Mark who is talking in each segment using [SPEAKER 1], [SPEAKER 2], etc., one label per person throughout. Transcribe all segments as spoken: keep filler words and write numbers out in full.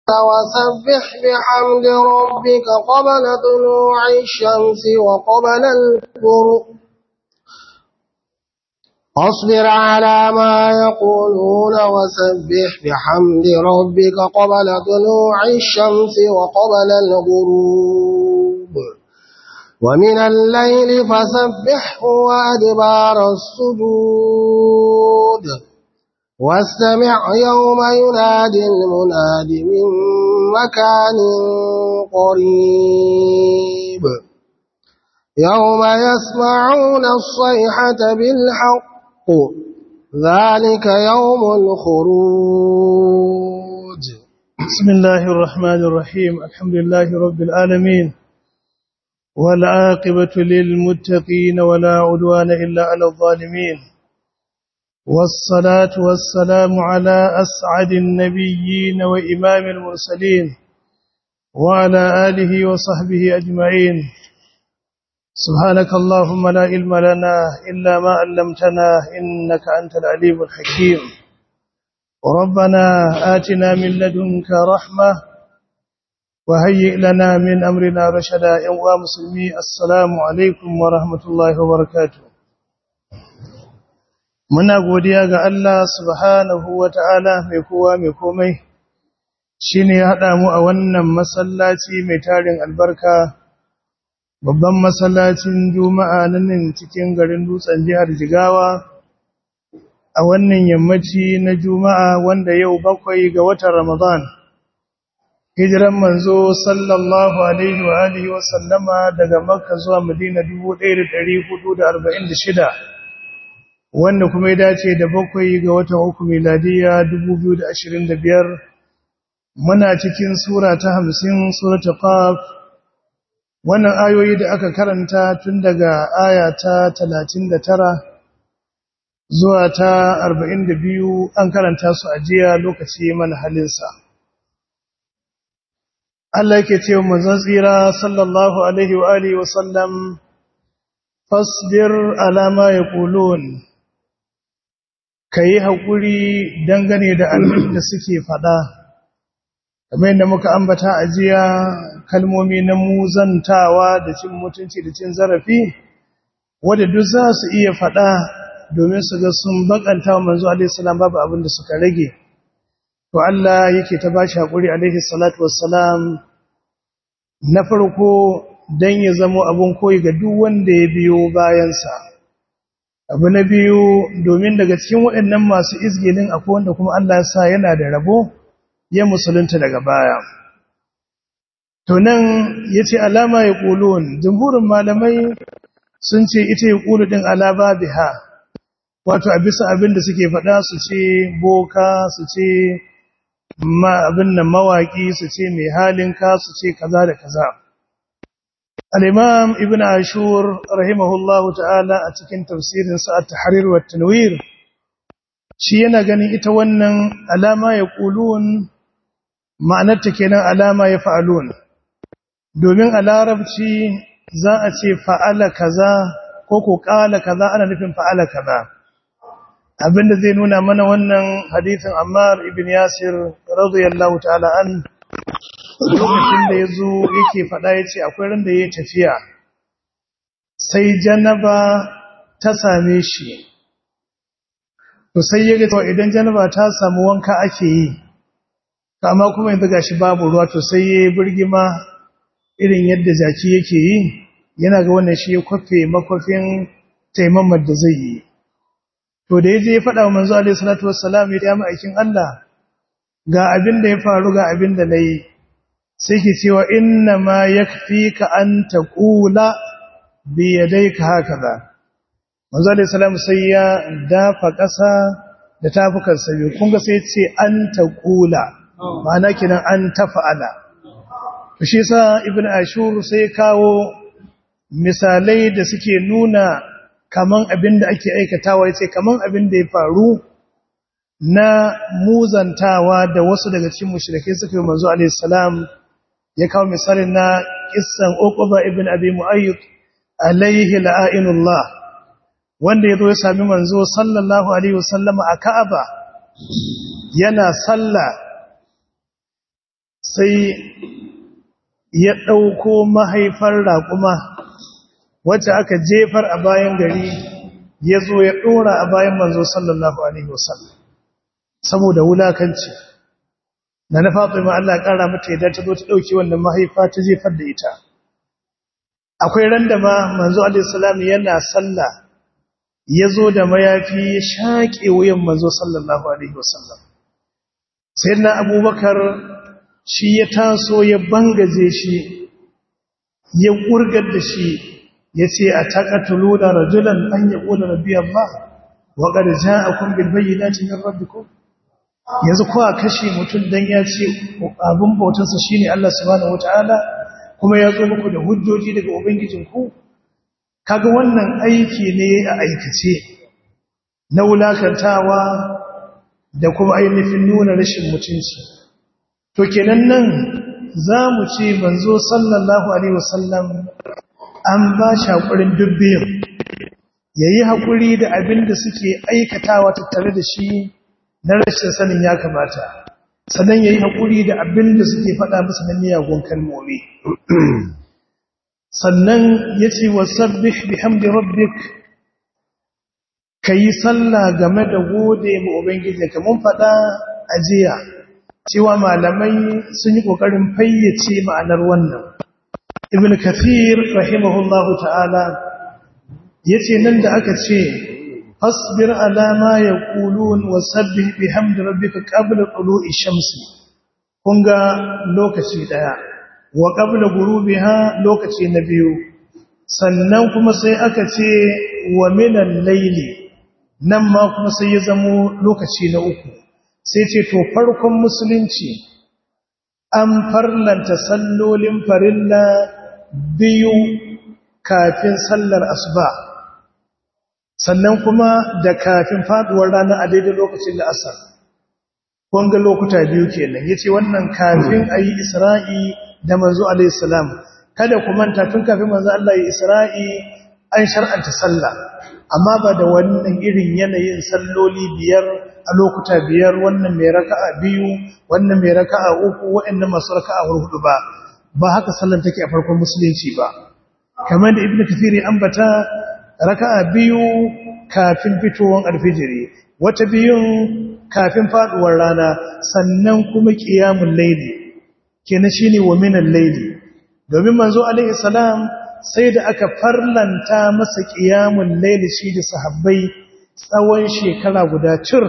[SPEAKER 1] وسبح بحمد ربك قبل طلوع الشمس وقبل الغروب اصبر على ما يقولون وسبح بحمد ربك قبل طلوع الشمس وقبل الغروب ومن الليل فسبحه وأدبار السجود واستمع يوم ينادي المناد من مكان قريب يوم يسمعون الصيحة بالحق ذلك يوم الخروج.
[SPEAKER 2] بسم الله الرحمن الرحيم. الحمد لله رب العالمين والعاقبة للمتقين ولا عدوان إلا على الظالمين والصلاة والسلام على أسعد النبيين وإمام المرسلين وعلى آله وصحبه أجمعين. سبحانك اللهم لا علم لنا إلا ما علمتنا إنك أنت العليم الحكيم. ربنا آتنا من لدنك رحمة وهيئ لنا من أمرنا رشدا. يا مسلمي السلام عليكم ورحمة الله وبركاته. muna godiya ga Allah subhanahu wata'ala mai kowa mai komai shine ya hada mu a wannan masallaci mai tarin albarka, babban masallacin Juma'a nan cikin garin Dutsen jihar Jigawa a wannan yammaci na Juma'a wanda yau bakwai ga watan Ramadan. Hijiran manzo sallallahu alaihi wa alihi wa sallama daga Makka zuwa Madina dubu ɗaya da ɗari hudu da arba'in da shida, wanda kuma ya dace da bakwai ga watan uku miladiya dubu biyu da ashirin da biyar. Muna cikin sura ta hamsin, suratul Qaf. Wannan ayoyi da aka karanta tun daga aya ta talatin da tara zuwa ta arba'in da biyu an karanta su a jiya lokaci mana halinsa. Allah yake cewa manzon tsira sallallahu alaihi wa alihi wa sallam, fasbir ala ma yaqulun, kai hakuri dangane da abin da suke fada. Kamar yadda muka ambata a jiya, kalmomi na muzantawa da cin mutunci da cin zarafi wanda duk za su iya fada domin su ga sun bakanta wa manzo alaihi salam babu abin da suka rage. To Allah yake ta bashi hakuri alaihi salatu wassalam, na farko dan ya zama abun koyi ga duk wanda ya biyo bayansa. Abu na biyu, domin daga cikin waɗannan masu izgilin akwai wanda kuma Allah ya sa yana da rabo ya musulunta daga baya. To nan yace alama ya qulun, jumhurin malamai sun ce ita ya qulu din alaba biha, wato a bisa abin da suke faɗa, su ce boka, su ce ma abin nan mawaki, su ce mai halin ka, su ce kaza da kaza. Al-Imam Ibn Ashur rahimahullahu ta'ala a cikin tafsirin sa At-Tahrir wa At-Tanwir shi yana ganin ita wannan alama ya qulun ma'anar ta kenan alama ya fa'alun, domin a larabci za a ce fa'ala kaza ko ko qala kaza ana nufin fa'ala kaza. Abinda zai nuna mana wannan hadisin Ammar ibn Yasir radiyallahu ta'ala an, lokacin da yazo yake fada yace akwai ran da yayi tafiya sai janaba ta same shi. To sai yaga to idan janaba ta samu wanka ake yi, amma kuma yanzu gashi babu ruwa, to sai yayi burgima irin yadda zaki yake yi, yana ga wannan shi ya kwafe makwafin taimamar da zai yi. To da yaje ya faɗa wa manzo alaihi salatu wassalam, ya mu aikin Allah, ga abin da ya faru, ga abin da nayi, sai ke cewa inna ma yakfika an taqula bi yadayka hakaza. Manzo alaihi salam sai ya dafa ƙasa da tafukan sa biyu, kun ga sai ya ce an taqula, ma'ana kinan an tafa'ala. To shi yasa Ibn Ashur sai kawo misalai da suke nuna kaman abin da ake aikatawa, yace kaman abin da ya faru na muzantawa da wasu daga cikin mushrikai suka yi manzo alaihi salam. Ya kawo misalin na kissan Uqba ibn Abi Mu'ayyid alaihi la'inullah, wanda yazo ya sami manzo sallallahu alaihi wasallam a Ka'aba yana sallah, sai ya ɗauko mahaifar raƙuma wacce aka jefar a bayan gari ya zo ya ɗora a bayan manzo sallallahu alaihi wasallam saboda wulakanci na na Fatima Allah ya ƙara mata yadda ta zo ta ɗauki wannan mahaifa ta jefar da ita akwai ran da ma manzo alaihi salam yana sallah ya zo da mayafi ya shaƙe wuyan manzo sallallahu alaihi wasallam sayyidina Abubakar shi ya taso ya bangaje shi ya gurgar da shi ya ce a taƙatulu da rajulan an ya ƙula rabbi Allah wa ƙada ja'akun bilbayi na cikin rabbiku yanzu kowa kashe mutum don ya ce abin bautarsa shi ne Allah subhanahu wata'ala kuma ya zo muku da hujjoji daga ubangijinku kaga wannan aiki ne a aikace na wulakantawa da kuma ainihin nuna rashin mutunci to kenan nan za mu ce manzo sallallahu alaihi wasallam an ba shi haƙurin dubbiyar ya yi haƙuri da abin da suke aikatawa tattare da shi na rashin sanin ya kamata sannan ya yi haƙuri da abin da suke faɗa musu na miyagun kalmomi sannan ya ce wasabbih bihamdi rabbik ka yi sallah game da gode ma ubangiji mun faɗa a jiya cewa malamai sun yi ƙoƙarin fayyace ma'anar wannan ibn kathir rahimahullahu ta'ala yace nan da aka ce fasbir ala ma yaqulun wasabbih bihamdi rabbika qabla tulu'i shamsi kunga lokaci daya wa qabla ghurubiha lokaci na biyu sannan kuma sai aka ce wa minal layli nan ma kuma sai ya zamo lokaci na uku sai ce to farkon musulunci an farlanta sallolin farilla biyu kafin sallar asuba sannan kuma da kafin faduwar rana a daidai lokacin da asar kunga lokuta biyu kenan yace wannan kafin ayi isra'i da manzo alayhi salam kada ku manta tun kafin manzo Allah ya isra'i an shar'anta sallah amma ba da wannan irin yanayin salloli biyar a lokuta biyar wannan mai raka'a biyu wannan mai raka'a uku waɗannan masu raka'a hudu ba ba haka sallan take a farkon musulunci ba kamar da ibnu kathir ya ambata raka'a biyu kafin fitowar alfijiri wata biyun kafin faduwar rana sannan kuma qiyamul layli kenan shine wa minal layli domin manzo alaihi salam sai da aka farlanta masa qiyamul layli shi da sahabbai tsawon shekara guda cir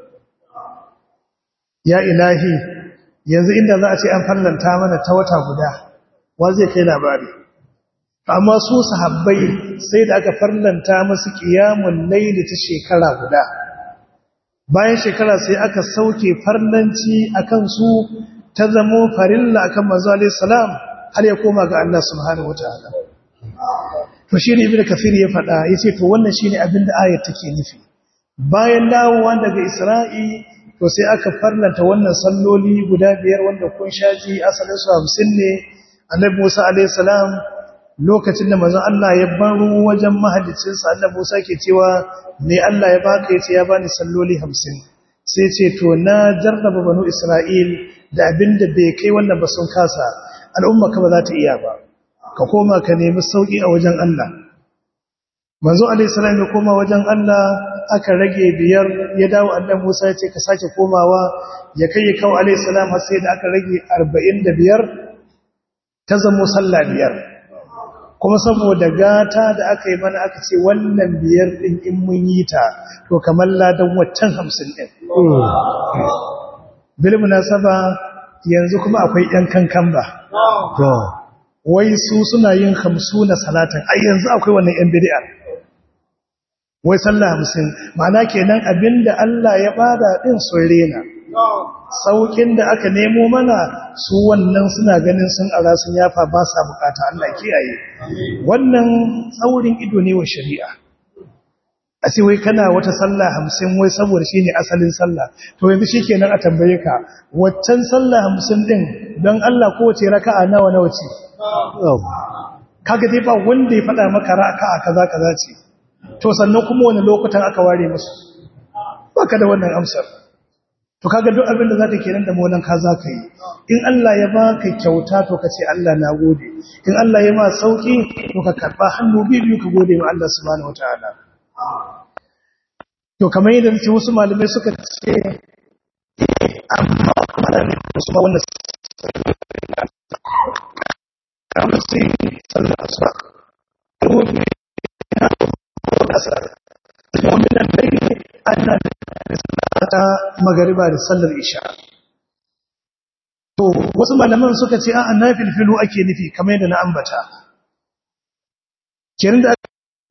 [SPEAKER 2] ya ilahi yanzu inda za a ce an farlanta mana ta wata guda wa zai kai labari amma su sahabbai sai da aka farlanta masu qiyamul layli ta shekara guda bayan shekara sai aka sauke farlanci akan su ta zamo farilla akan manzo alayhi salam har ya koma ga Allah subhanahu wataala to shine ibnu kafir ya faɗa yace to wannan shine abin da ayat take nufi bayan dawowa daga isra'i to sai aka farlanta wannan salloli guda biyar wanda kun shaji asalin su hamsin ne annabi Musa alayhi salam lokacin da manzon Allah ya baro wajen mahallicin sa annabi Musa ke cewa me Allah ya baka yace ya bani salloli hamsin sai ce to na jarraba banu Isra'il da abinda bai kai wannan ba sun kasa al'umma ka ba za ta iya ba ka koma ka nemi sauki a wajen Allah manzo alayhi salam ya koma wajen Allah aka rage biyar ya dawo annabi Musa ya ce ka sake komawa ya kai ya kawo alayhi salam har sai da aka rage arba'in da biyar ta zamo sallah biyar kuma saboda gata da aka yi mana aka ce wannan biyar din in mun yi ta to kamar ladan waccan hamsin din bil munasaba yanzu kuma akwai yan kankan ba to wai su suna yin hamsuna salatan ai yanzu akwai wannan yan bid'a wai sallah hamsin ma'ana kenan abinda Allah ya bada din sun rena saukin da aka nemo mana su wannan suna ganin sun ara sun yafa ba sa bukata Allah kiyaye wannan tsaurin ido ne wa shari'a a ce wai kana wata sallah hamsin wai saboda shine asalin sallah to yanzu shikenan a tambaye ka waccan sallah hamsin din don Allah kowace raka'a nawa nawa ce kaga dai ba wanda ya faɗa maka raka'a kaza kaza ce to sannan kuma wani lokutan aka ware musu baka da wannan amsar to kaga duk abin da zaka kenan da maulan ka zaka yi in Allah ya baka kyauta to kace Allah na gode in Allah ya ma sauki to ka karba hannu biyu ka gode wa Allah subhanahu wataala to kamar yadda ce wasu malamai suka ce amma malamai su ba wannan kamar sai sallar asuba gobe ya ko asar domin nan dai ana ta magariba da sallar isha to wasu malaman suka ce a nafilfilu ake nufi kamar yadda na ambata kirin da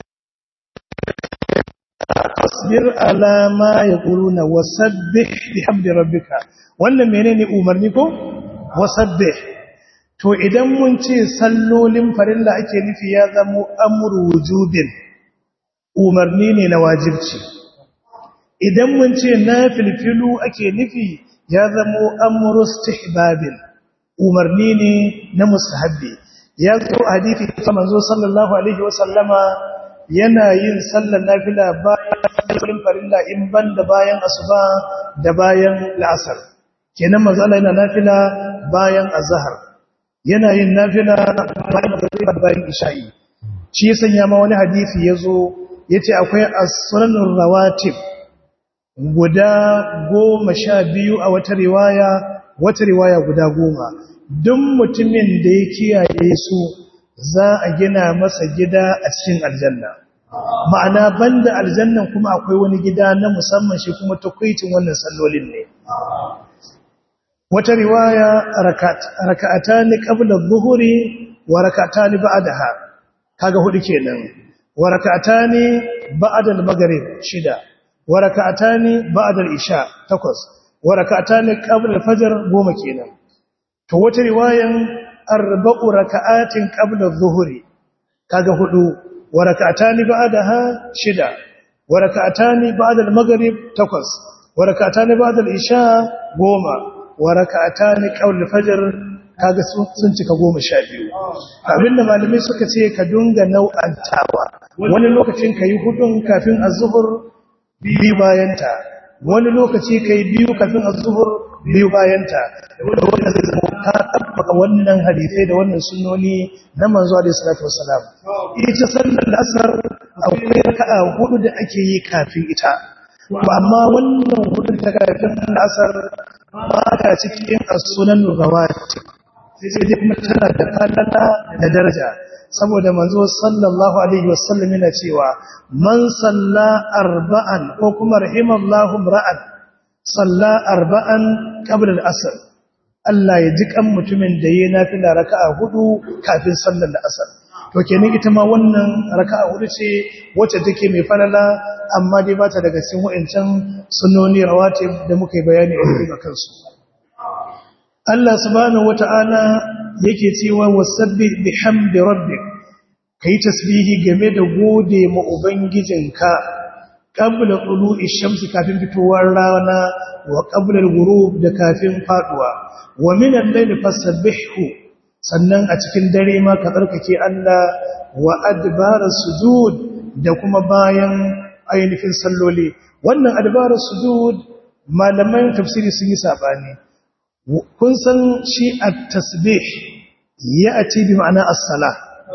[SPEAKER 2] asbir ala ma yaquluna wasabbih bihamdi rabbika wannan menene umarni ko wasabbih to idan mun ce sallolin farilla ake nufi ya zama amru wujubin umarni ne na wajibci idan mun ce nafilfilu ake nufi ya zama amru istihbabin umarni ne na mustahabbi ya zo hadisi ta manzo sallallahu alaihi wasallama yana yin sallar nafila bayan farilla in banda bayan asuba da bayan la'asar kenan manzo Allah yana nafila bayan azhar yana yin nafila bayan magriba bayan isha'i shi ya sanya ma wani hadisi yazo yace akwai as-sunanur rawatib guda goma sha biyu a wata riwaya wata riwaya guda goma duk mutumin da ya kiyaye su za a gina masa gida a cikin aljanna ma'ana banda aljannan kuma akwai wani gida na musamman shi kuma takwaitin wannan sallolin ne wata riwaya rakat raka'atani qabla adh-dhuhri wa raka'atani ba'daha kaga hudu kenan wa raka'atani ba'da al-maghrib shida wa raka'atani ba'da al-isha takwas wa raka'atani qabla al-fajr goma kenan to wata riwayan arba'u raka'atin qabla adh-dhuhri kaga hudu wa raka'atani ba'daha shida wa raka'atani ba'da al-maghrib takwas wa raka'atani ba'da al-isha goma wa raka'atani qabla al-fajr kaga sun cika goma sha biyu abinda malamai suka ce ka dunga nau'antawa wani lokacin kai hudun kafin az-zuhr biyu bayanta wani lokaci kai biyu kafin az-zuhr biyu bayanta wanda zai zama ka tabbaka wannan hadisi da wannan sunnoni na manzo alaihi salatu wassalam ita sallar asar akwai raka'a hudu da ake yi kafin ita amma wannan hudu ta kafin asar ba ta cikin as-sunan rawatib sai dai kuma tana da falala da daraja saboda manzo sallallahu alaihi wasallam yana cewa man salla arba'an ko kuma rahimallahu ra'an salla arba'an qabla al-asr Allah ya ji kan mutumin da yayin nafila raka'a hudu kafin sallar al-asr to kenan ita ma wannan raka'a hudu ce wacce take mai falala amma dai bata daga cikin wa'ancan sunnoni rawatib da muka yi bayani a cikin kansu Allah subhanahu wata'ala yake cewa wasabbih bihamdi rabbik kai tasbihi game da gode ma ubangijinka qabla tulu'i shamsi kafin fitowar rana wa qabla al-ghurub da kafin faduwa wa min al-layli fasabbihhu sannan a cikin dare ma ka tsarkake Allah wa adbara sujud da kuma bayan ainihin salloli wannan adbara sujud malaman tafsiri sun yi sabani kun san shi at-tasbih ya'ti bi ma'ana as-salah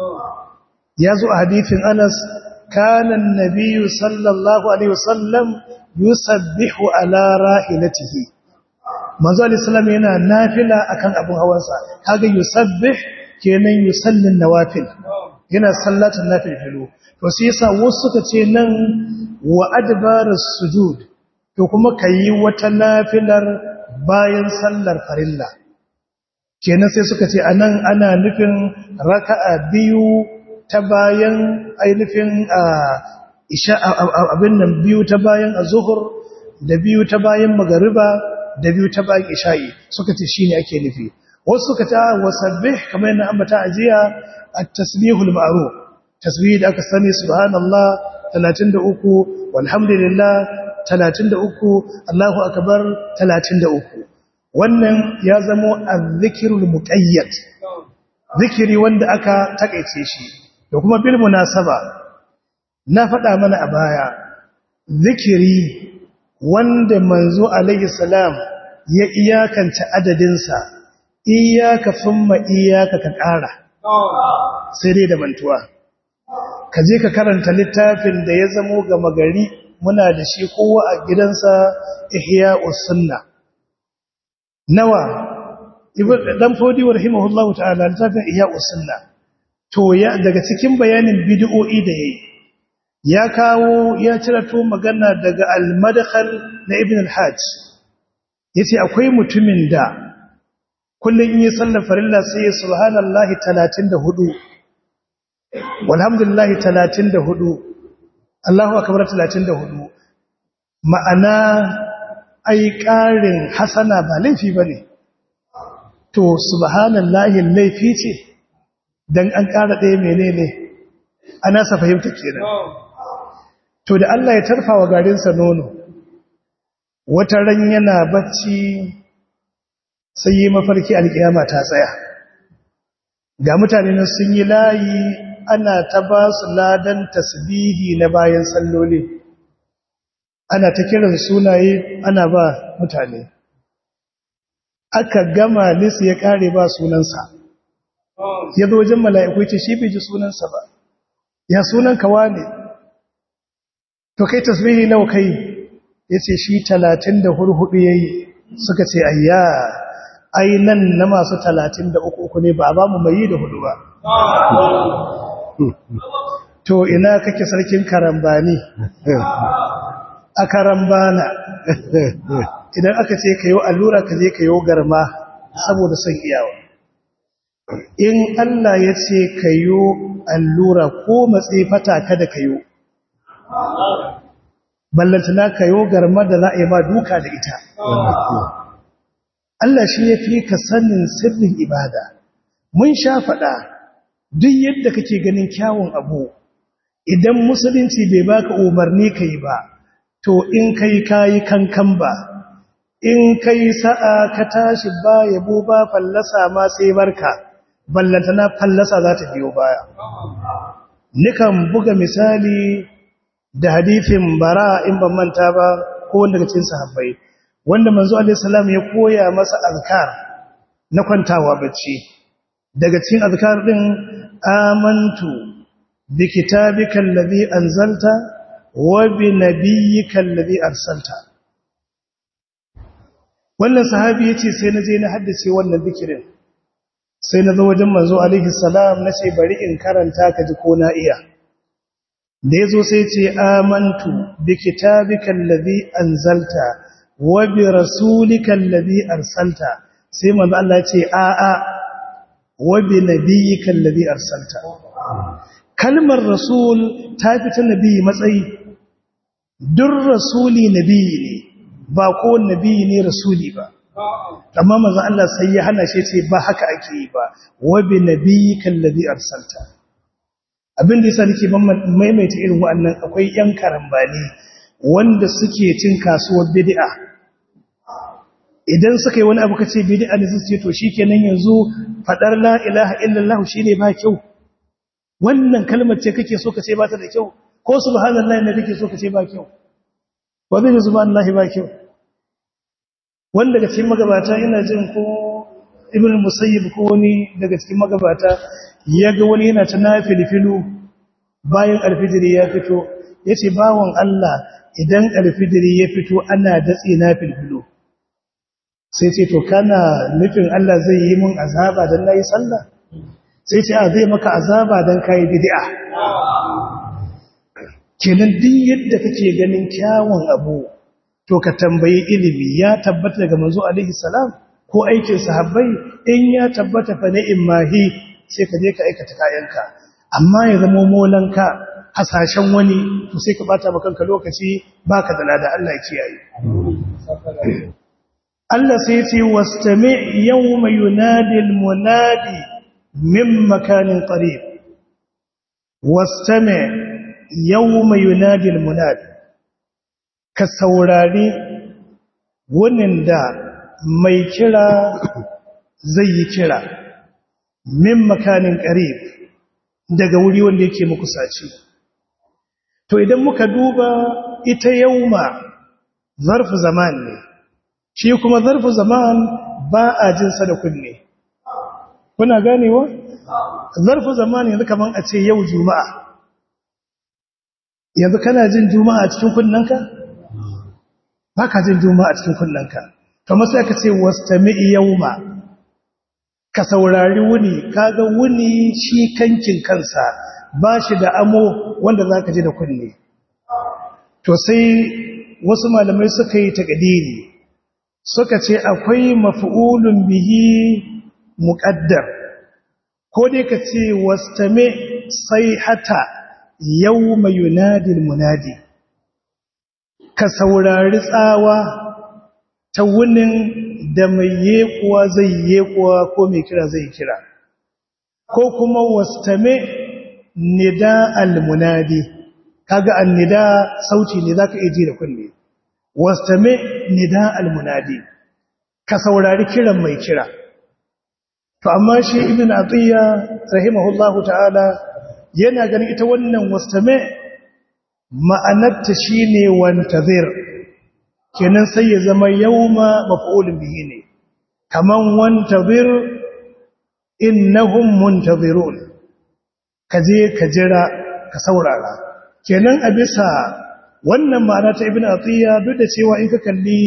[SPEAKER 2] yazo a hadithin Anas kana an-nabiy sallallahu alaihi wasallam yusabbihu ala rahilatihi manzo al-islam yana nafila akan abun hawansa kaga yusabbih kenan yusallin nawafil yana sallatin nafilu to sai yasa wasu suka ce nan wa adbarus sujud to kuma kai wata nafilar bayan sallar farilla kenan sai suka ce anan ana nufin raka'a biyu ta bayan ainihin isha abin nan biyu ta bayan azhur da biyu ta bayan magriba da biyu ta bayan isha'i suka ce shine ake nufi wasu suka ce wasabbih kamar yana ambata ajiya at-tasbihul ma'ruf tasbih da aka sani subhanallah talatin da uku walhamdulillah talatin da uku Allahu akbar talatin da uku wannan ya zamo az-zikrul muqayyad zikiri wanda aka takeice shi da kuma bil munasaba na faɗa mana a baya zikiri wanda manzo alaihi salam ya iyakance adadinsa iyaka thumma iyaka ka ƙara sai dai da mantuwa ka je ka karanta littafin da ya zamo gama gari muna da shi kowa a gidansa ihya'us sunna nawa ibn dan fodi rahimahullahu ta'ala littafin ihya'us sunna to ya daga cikin bayanin bid'o'i da yayi ya kawo ya cirato magana daga al-madkhal na ibn al-hajj yace akwai mutumin da kullun yi sallar farilla sai subhanallahi talatin da hudu walhamdulillahi talatin da hudu Allahu akbar talatin da hudu ma'ana ai ƙarin hasana ba laifi bane to subhanallahi laifi ce dan an ƙara ɗaya menene ana sa fahimta kenan to da Allah ya tarfa wa garinsa nono wata ran yana bacci sai yi mafarki alƙiyama ta tsaya ga mutane nan sun yi layi ana ta ba su ladan tasbihi na bayan salloli ana ta kiran sunaye ana ba mutane aka gama lisi ya kare ba sunansa ya zo wajen mala'iku ce shi bai ji sunansa ba ya sunan kawa ne to kai tasbihi nawa kai ya ce shi talatin da hurhudu ya yi suka ce ayya ai nan na masu talatin da uku uku ne ba ba mu mai yi da hudu ba to ina kake sarkin karambani a karambana idan aka ce ka yi allura ka je ka yi garma saboda son iyawa in Allah ya ce ka yi allura ko matse fata kada ka yi ballantana ka yi garma da za a yi ma duka da ita Allah shi ya fi ka sanin sirrin ibada mun sha faɗa duk yadda kake ganin kyawun abu idan musulunci bai baka umarni ka yi ba to in kai kayi kankan ba in kai sa'a ka tashi ba yabo ba fallasa ma sai barka ballantana fallasa za ta biyo baya nikan buga misali da hadithin bara in ban manta ba ko wanda daga cikin sahabbai wanda manzo alaihi salam ya koya masa azkar na kwantawa bacci daga cikin azkar din amantu bi kitabika alladhi anzalta wa bi nabiyyika alladhi arsalta wannan sahabi yace sai na je na haddace wannan zikirin sai na zo wajen manzo alaihi salam na ce bari in karanta ka ji ko na iya da yazo sai ce amantu bi kitabika alladhi anzalta wa bi rasulika alladhi arsalta sai manzo Allah ya ce a a wa bi nabiyyika alladhi arsalta kalmar rasul ta fita nabi matsayi dur rasuli nabi ne ba ko nabi ne rasuli ba amma manzo Allah sai ya hana shi ce ba haka ake yi ba wa bi nabiyyika alladhi arsalta abin da yasa nake maimaita irin wannan akwai yan karambani wanda suke cin kasuwar bid'a idan suka yi wani abu kace bid'a ne sai to shikenan yanzu fadar la ilaha illallah shine ba kyau wannan kalmar ce kake so kace ba ta da kyau ko subhanallahi ne kake so kace ba kyau wa bi subhanallahi ba kyau wanda daga cikin magabata ina jin ko ibn musayyib ko wani daga cikin magabata yaga wani yana ta nafilfilu bayan alfijiri ya fito yace bawon Allah idan alfijiri ya fito ana datse nafilfilu sai ce to kana nufin Allah zai yi mun azaba dan nayi sallah sai ce a zai maka azaba dan kai bid'a kenan din yadda kake ganin kyawun abu to ka tambayi ilimi ya tabbata daga manzo alaihi salam ko aikin sahabbai in ya tabbata fa ni'mahi sai ka je ka aikata kayanka amma ya zama molanka hasashen wani to sai ka bata maka kanka lokaci baka da lada Allah ya kiyaye Allah sai ya ce wastami' yawma yunadi almunadi min makanin qarib wastami' yawma yunadi almunadi ka saurari wannan da mai kira zai yi kira min makanin qarib daga wuri wanda yake muku saci to idan muka duba ita yauma zarfu zaman ne shi kuma zarfu zaman ba a jin sa da kunne kuna ganewa zarfu zaman yanzu kaman a ce yau juma'a yanzu kana jin juma'a a cikin kunnanka ba ka jin juma'a a cikin kunnanka kamar sai aka ce wastami'i yawma ka saurari wuni kaga wuni shi kankin kansa ba shi da amo wanda zaka ji da kunne to sai wasu malamai suka yi takdiri suka ce akwai maf'ulun bihi muqaddar ko dai ka ce wastami sayhata yawma yunadil munadi ka saurari tsawa ta wunin da mai yekuwa zai yekuwa ko mai kira zai kira ko kuma wastame nida almunadi kaga annida sauti ne zaka iya ji da kunne wastame nida almunadi ka saurari kiran mai kira to amma shi ibn atiya rahimahullahu ta'ala yana ganin ita wannan wastame ma'anarta shine wantazir kenan sai ya zama yauma maf'ulun bihi ne kaman wantazir innahum muntazirun kaje ka jira ka saurara kenan a bisa wannan ma'ana ta ibnu atiya duk da cewa in ka kalli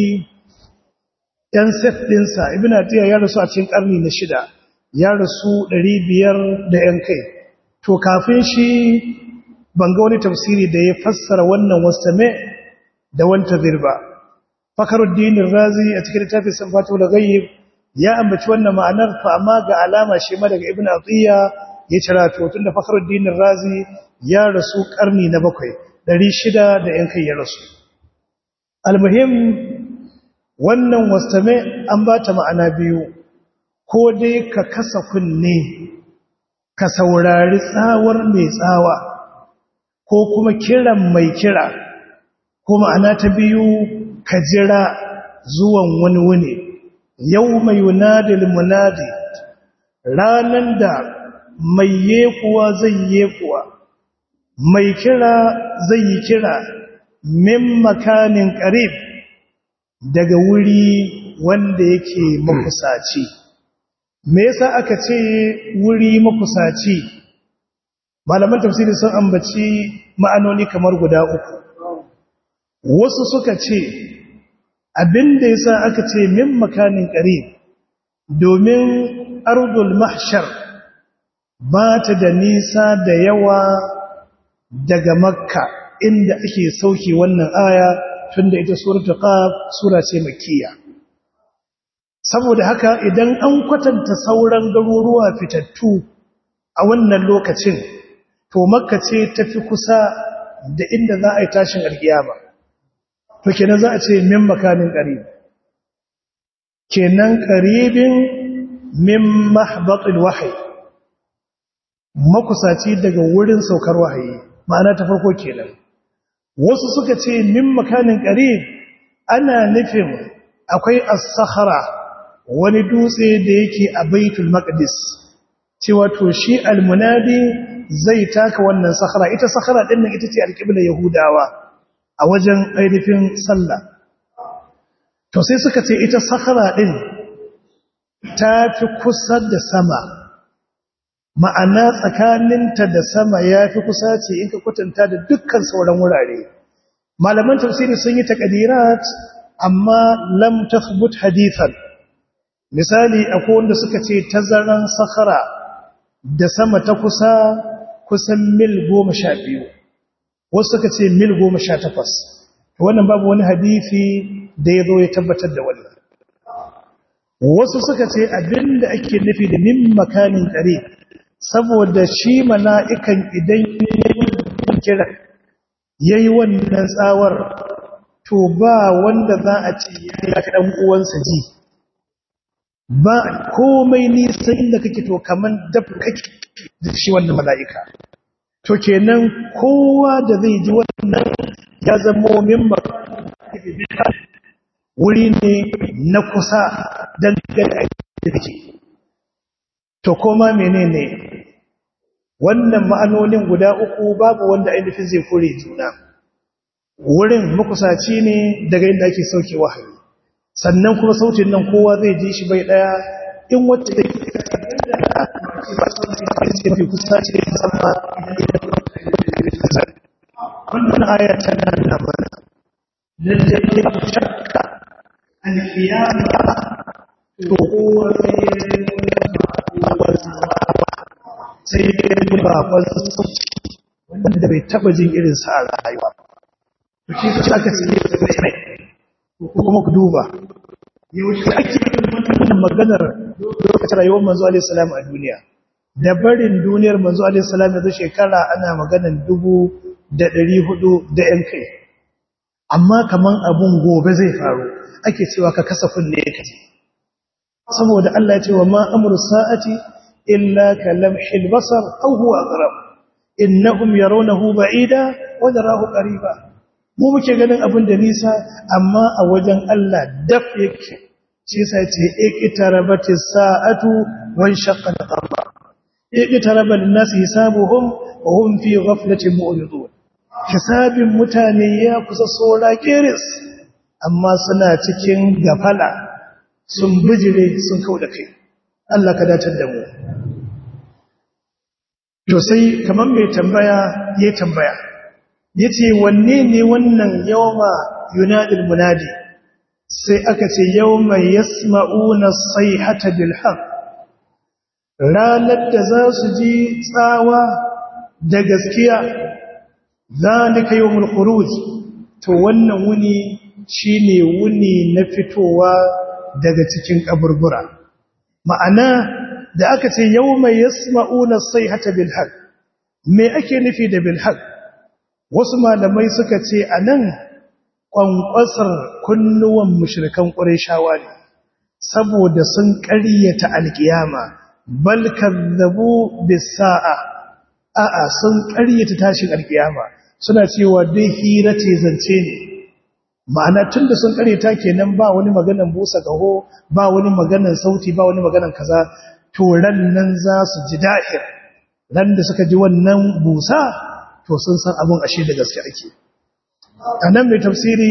[SPEAKER 2] dan set dinsa ibnu atiya ya rasu a cikin karni na shida ya rasu ɗari biyar da yan kai to kafin shi ban ga wani tafsiri da ya fassara wannan wasame da wantazir ba Fakhruddin Razi a cikin littafin Sanfatul Ghaib ya ambaci wannan ma'anar fa amma ga alama shi ma daga Ibn Atiyya ya cira to tunda Fakhruddin Razi ya rasu karni na bakwai ɗari shida da yan kai ya rasu almuhim wannan wastame an ba ta ma'ana biyu ko dai ka kasa kunne ka saurari tsawar mai tsawa ko kuma kiran mai kira ko ma'ana ta biyu ka jira zuwan wani wuni yau mai yunadil munadi ranan da mai yekuwa zai yekuwa mai kira zai yi kira min makanin qarib daga wuri wanda yake makusaci me yasa aka ce wuri makusaci malaman tafsiri sun ambaci ma'anoni kamar guda uku wasu suka ce abinda yasa aka ce min makanin qarib domin ardul mahshar ba ta da nisa da yawa daga makka inda ake sauke wannan aya tunda ita suratul qaf sura ce makkiya saboda haka idan an kwatanta sauran garuruwa fitattu a wannan lokacin to makka ce tafi kusa da inda za a yi tashin alkiyama to kenan za a ce min makanin qarib kenan qaribin min mahbatil wahyi makusaci daga wurin saukar wahayi ma'ana ta farko kenan wasu suka ce min makanin qarib ana nufin akwai as-sakhra wani dutse da yake a baitul maqdis cewa to shi al-munadi zai taka wannan sakhra ita sakhra din nan ita ce alqibla yahudawa a wajen ainihin sallah to sai suka ce ita sakhra din ta fi kusa da sama ma'ana tsakaninta da sama ya fi kusa ce in ka kwatanta da dukkan sauran wurare malaman tafsiri sun yi takadirat amma lam tathbut hadithan misali akwai wanda suka ce tazaran sakhara da sama ta kusa kusan mil goma sha biyu wasu suka ce mil goma sha takwas wannan babu wani hadisi da ya zo ya tabbatar da wannan wasu suka ce abinda ake nufi da min makanin qarib saboda shi mala'ikan idan yayin kira yayi wannan tsawar to ba wanda za a ce ya ka dan uwansa ji ba komai nisa inda kake to kaman dab kake da shi wannan mala'ika to kenan kowa da zai ji wannan ya zama mimma wuri ne na kusa dangane da kake to koma menene wannan ma'anonin guda uku babu wanda ainihin zai kore juna wurin makusaci ne daga inda ake sauke wahayi sannan kuma sautin nan kowa zai ji shi bai daya in wacce da ke kusa ce musamman wannan ayatan nan na mana lalle ya shakka alkiyama to kowa sai ya yi bakon sauci wanda bai taba jin irin sa a rayuwa to shi ka aka ce mai kuma ku duba yaushe ake wannan maganar lokacin rayuwar manzo alaihi salam a duniya da barin duniyar manzo alaihi salam yanzu shekara ana maganar dubu da ɗari hudu da yan kai amma kaman abun gobe zai faru ake cewa ka kasafin ne kaje saboda Allah ya ce wa ma amru sa'ati illa kalamhil basar aw huwa aqrab innahum yarawnahu ba'ida wa narahu qariba mu muke ganin abin da nisa amma a wajen Allah daf yake shi sai ce iqtarabatis sa'atu wa shaqqa al-qamar iqtaraba lin-nas hisabuhum wa hum fi ghaflatin mu'ridun hisabin mutane ya kusa sora kiris amma suna cikin gafala sun bijire sun kauda kai Allah ka dace da mu to sai kaman mai tambaya yayi tambaya yace wanne ne wannan yawma yunadil munadi sai aka ce yawma yasma'una as-sayhata bil haqq ranar da za su ji tsawa da gaskiya zalika yawmul khuruj to wannan wuni shine wuni na fitowa daga cikin kaburbura ma'ana da aka ce yawma yasma'una as-sayhata bil haqq me ake nufi da bil haqq wasu malamai suka ce anan kwankwasar kunnuwan mushrikan qurayshawa ne saboda sun ƙaryata alkiyama bal kadzabu bis sa'a a'a sun ƙaryata tashin alkiyama suna cewa dai hira ce zance ne ma'ana tunda sun ƙaryata kenan ba wani maganan busa gaho ba wani maganan sauti ba wani maganan kaza to ran nan za su ji dahir ran da suka ji wannan busa to sun san abun ashe da gaske ake anan mai tafsiri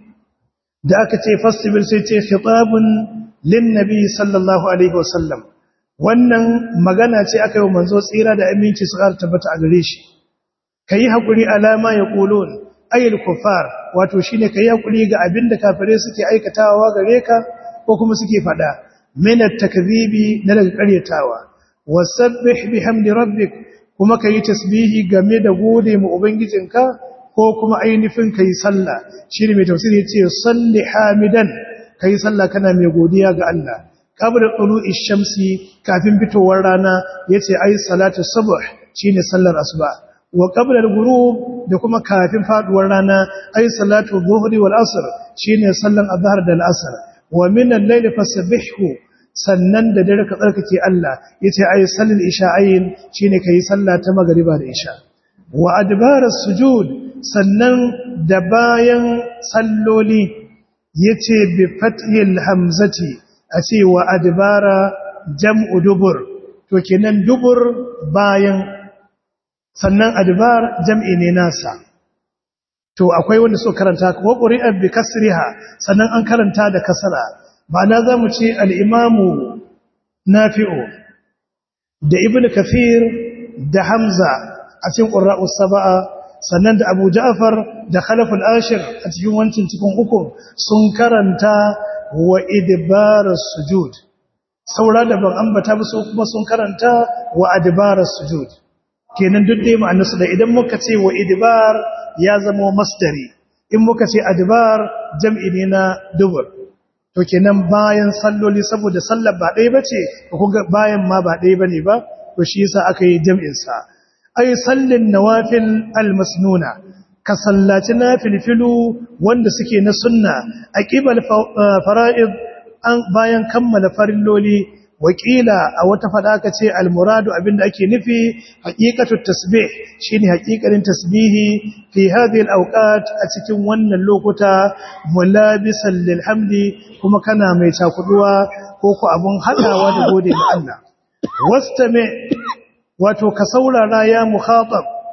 [SPEAKER 2] da aka ce festival sai ce khitabun lin nabi sallallahu alaihi wasallam wannan magana ce aka yi manzo tsira da aminci su ƙara tabbata a gare shi kai hakuri alama ya qulun ayil kufar wato shine kai hakuri ga abinda kafire suke aikatawa gare ka ko kuma suke fada min at-takdhibi na daga ƙaryatawa wasabbih bihamdi rabbik kuma kai tasbihi game da gode mu ubangijinka ko kuma ainihin kai sallah shine mai tafsiri yace salli hamidan kai sallah kana mai godiya ga Allah qabla tulu'i shamsi kafin fitowar rana yace ai salatu subh shine sallar asuba wa qabla al-ghurub da kuma kafin faduwar rana ai salatu dhuhri wal asr shine sallan azhar da al-asr wa min al-layli fasabbihhu sannan da dare ka tsarkake Allah yace ai sallal isha'ain shine kai sallah ta magriba da isha wa adbaras sujud sannan da bayan salloli yace bi fathil hamzati a ce wa adbara jam'u dubur to kenan dubur bayan sannan adbar jam'i ne nasa to akwai wanda so karanta ko qur'an bi kasriha sannan an karanta da kasra ma'ana zamu ce al-imamu nafi'u da ibn kathir da hamza a cikin qurra'us sab'a sannan da abu ja'far da khalaf al-ashir a cikin wancin cikin uku sun karanta wa idbaras sujud saura da ban ambata ba su kuma sun karanta wa adbaras sujud kenan duk dai ma'anarsu da idan muka ce wa idbar ya zama masdari in muka ce adbar jam'i ne na dubur to kenan bayan salloli saboda sallar ba ɗaya bace kuma bayan ma ba ɗaya bane ba to shi yasa aka yi jam'in sa ay sallin nawafil almasnuna ka sallaci nafilfilu wanda suke na sunna aqibal fara'id an bayan kammala farilloli wakila a wata fada aka ce almuradu abinda ake nufi haqiqatut tasbih shine haqiqarin tasbihi fi hadhihi alawqat a cikin wannan lokuta mulabisan lilhamdi kuma kana mai takuduwa ko ku abun hadawa da gode ga Allah wastami wato ka saurara ya mukhatab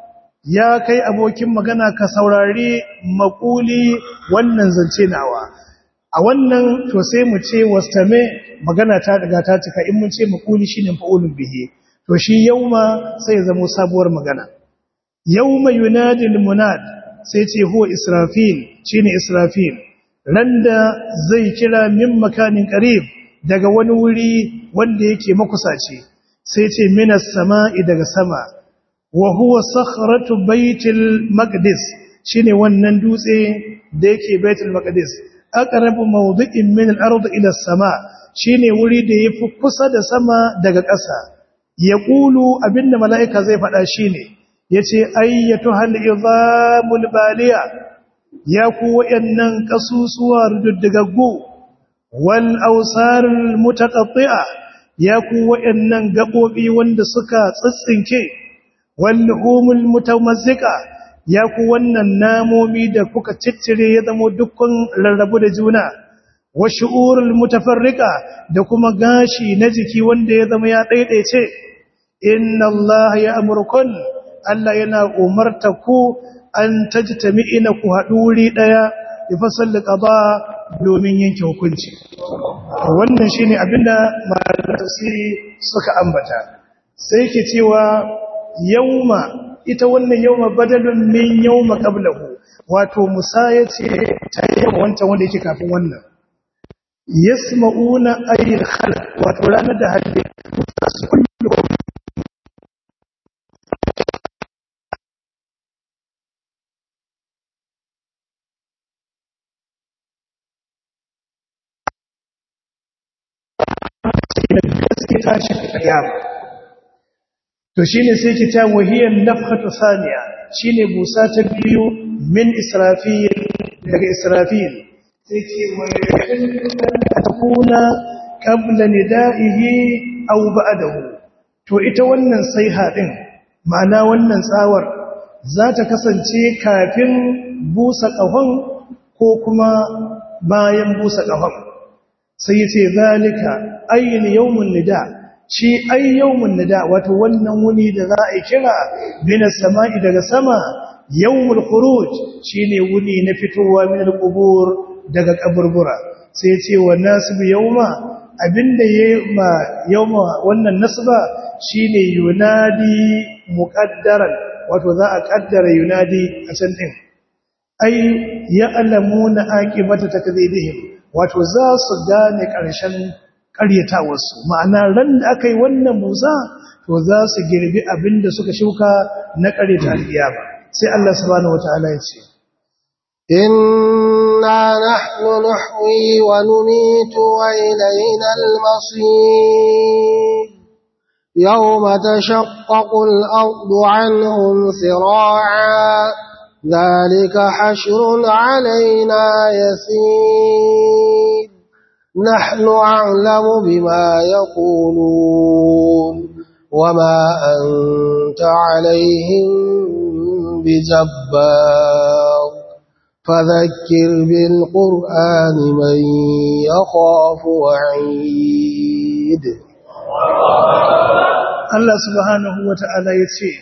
[SPEAKER 2] ya kai abokin magana ka saurari makuli wannan zance nawa a wannan to sai mu ce wastame magana ta daga ta cika in mun ce makuli shine fa'ulun bihi to shi yauma sai ya zama sabuwar magana yauma yunadil munad sai ce huwa israfil shine israfil randa zai kira min makanin qarib daga wani wuri wanda yake makusaci sai ce minas sama'i daga sama wa huwa sakhratu baitil maqdis shine wannan dutse da yake baitul maqdis aqrabu mawdi'in min al-ard ila as-sama' shine wuri da yafi kusa da sama daga ƙasa yaqulu abinda mala'ika zai faɗa shine yace ayyatu hal idhamul baliya ya ku wayannan kasusuwa ruddugaggu wal awsar mutaqatti'a ya ku wayannan gabobi wanda suka tsitsinke wal humul mutamazzika ya ku wannan namomi da kuka ciccire ya zama dukkan rarrabu da juna wa shu'urul mutafarriqa da kuma gashi na jiki wanda ya zama ya daidaice inna allaha ya'murukum Allah yana umarta ku an tajtami'ina ku haɗu wuri ɗaya ya fasalli qada domin yanke hukunci wannan shine abinda malaman tafsiri suka ambata sai ke cewa yauma ita wannan yauma badalun min yauma qablahu wato musaya ce ta yauma wancan wanda yake kafin wannan yasma'una ayyul khalq wato ranar da hadde kullu tashin kiyama to shine sai ki ta wahiyar nafkhatu thaniya shine busa ta biyu min israfil daga israfil sai ce wa yakuna qabla nida'ihi aw ba'dahu to ita wannan saiha din ma'ana wannan tsawar za ta kasance kafin busa kahon ko kuma bayan busa kahon sai yace zalika ayyin yawmun nida shi ay yawmun nida wato wannan wuni da za a kira binas sama'i daga sama yawmul khuruj shine wuni na fitowa min al-qubur daga kaburbura sai yace wa nasib yawma abinda yema yawma wannan nasba shine yunadi muqaddaran wato za a kaddara yunadi a can din ay ya'lamuna aqibata takdhibihim wato za su gane ƙarshen ƙaryatawarsu ma'ana ran da aka yi wannan musa to za su girbi abin da suka shuka na ƙaryata alƙiyama sai Allah subhanahu wataala ya ce
[SPEAKER 1] inna nahnu nuhyi wa numitu wa ilayna al-masir yawma tashaqqaqu al-ardu 'anhum sira'a ذلك حشر علينا يسير نحن أعلم بما يقولون وما أنت عليهم بجبار فذكر بالقرآن من يخاف وعيد
[SPEAKER 2] الله سبحانه وتعالى يتشير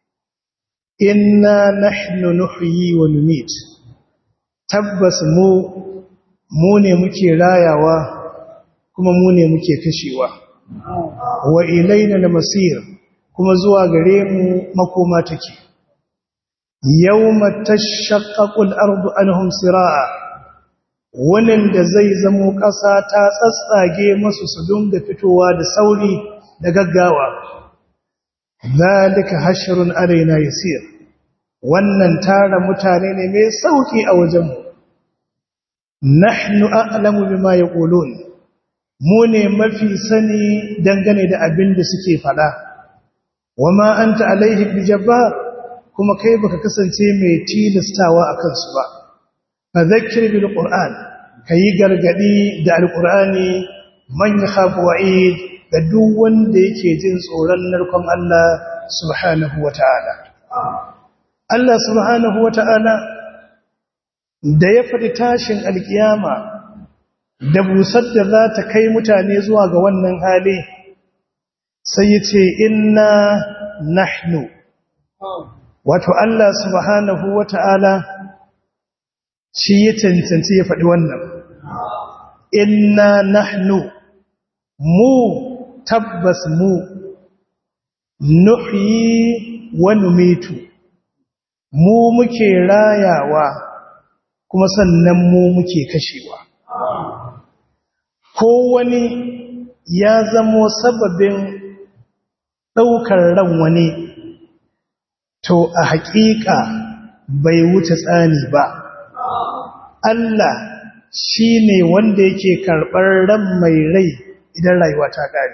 [SPEAKER 2] inna nahnu nuhyi wa numit tabbas mu mu ne muke rayawa kuma mu ne muke kashewa wa ilaina al-masir kuma zuwa gare mu makoma take yawma tashaqqaqu al-ardu anhum siraa wannan da zai zamo ƙasa ta tsatsage masu su dunga fitowa da sauri da gaggawa zalika hashrun alaina yasir wannan tara mutane ne mai sauki a wajenmu nahnu a'lamu bima yaqulun mu ne mafi sani dangane da abin da suke fada wama anta alaihi bijabbar kuma kai baka kasance mai tilastawa akan su ba fadhakkir bil qur'an kai gargadi da alqur'ani man yakhafu wa'id da duk wanda yake jin tsoron narkon Allah subhanahu wata'ala Allah subhanahu wata'ala da ya faɗi tashin alkiyama da busar da za ta kai mutane zuwa ga wannan hali sai ya ce inna nahnu wato Allah subhanahu wata'ala shi ya cancanci ya faɗi wannan inna nahnu mu tabbas mu nuhyi wa numitu mu muke rayawa kuma sannan mu muke kashewa ko wani ya zamo sababin ɗaukar ran wani to a haƙiƙa bai wuce tsani ba Allah shi ne wanda yake karɓar ran mai rai idan rayuwa ta ƙare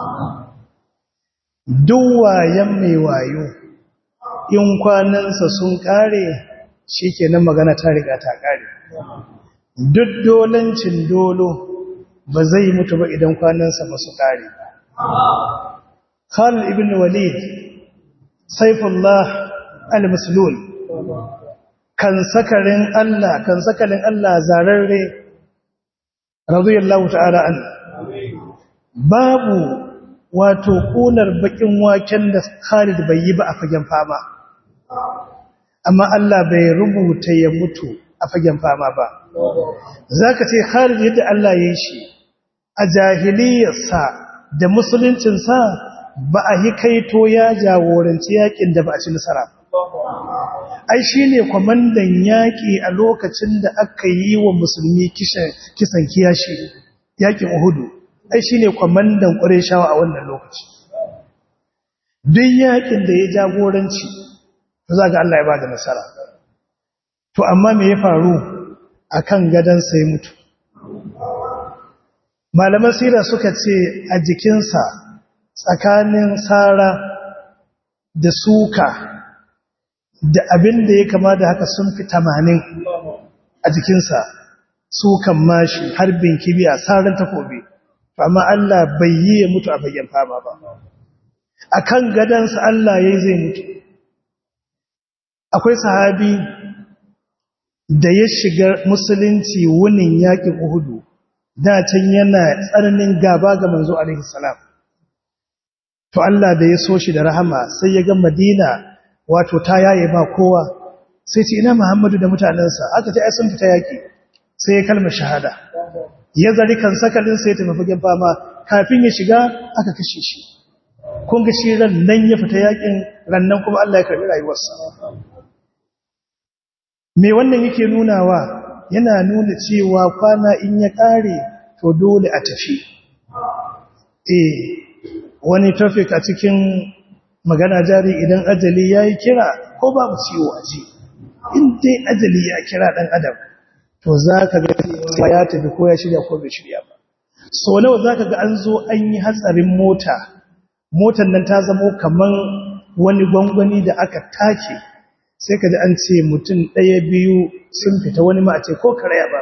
[SPEAKER 2] duk wayan mai wayo in kwanansa sun ƙare shi ke nan magana ta riga ta ƙare duk dolancin dolo ba zai mutu ba idan kwanansa ba su ƙare Khalid ibn Walid Saifullah al-Maslul kan sakarin Allah kan sakalin Allah zararre radiyallahu ta'ala an babu wato kunar bakin waken da Khalid bai yi ba a fagen fama amma Allah bai rubuta ya mutu a fagen fama ba zaka ce Khalid yadda Allah ya yi shi a jahiliyarsa da musuluncinsa ba a yi kaito ya jagoranci yakin da ba a ci nasara ai shine kwamandan yaki a lokacin da aka yi wa musulmi kisan kiyashi yakin Uhud ai shine kwamandan Qurayshawa a wannan lokaci duk yakin da ya jagoranci zaga Allah ya bada nasara to amma me ya faru akan gadan sai mutu malaman sira suka ce a jikinsa tsakanin sara da suka da abin da ya kama da haka sun fi tamanin a jikinsa sukan mashi harbin kibiya saran takobi amma Allah bai yi ya mutu a bayan fama ba a kan gadansa Allah ya yi zai mutu akwai sahabi da ya shiga musulunci wunin yakin Uhudu da can yana tsananin gaba ga manzo alaihi salam to Allah da ya so shi da rahama sai ya ga Madina wato ta yaye ba kowa sai ce ina Muhammadu da mutanansa aka ce ai sun fita yaki sai ya kalmar shahada ya zari kan sakalin sai ya tafi fagen fama kafin ya shiga aka kashe shi kun ga shi ran nan ya fita yakin rannan kuma Allah ya karbi rayuwarsa me wannan yake nunawa yana nuna cewa kwana in ya kare to dole a tafi eh wani topic a cikin magana jari idan ajali yayi kira ko babu ciwo a ji in dai ajali ya kira dan adam to zaka ga cewa ya tafi ko ya shirya ko bai shirya ba so nawa zaka ga an zo an yi hatsarin mota motar nan ta zamo kaman wani gwangwani da aka take sai ka ji an ce mutum ɗaya biyu sun fita wani ma a ce ko karaya ba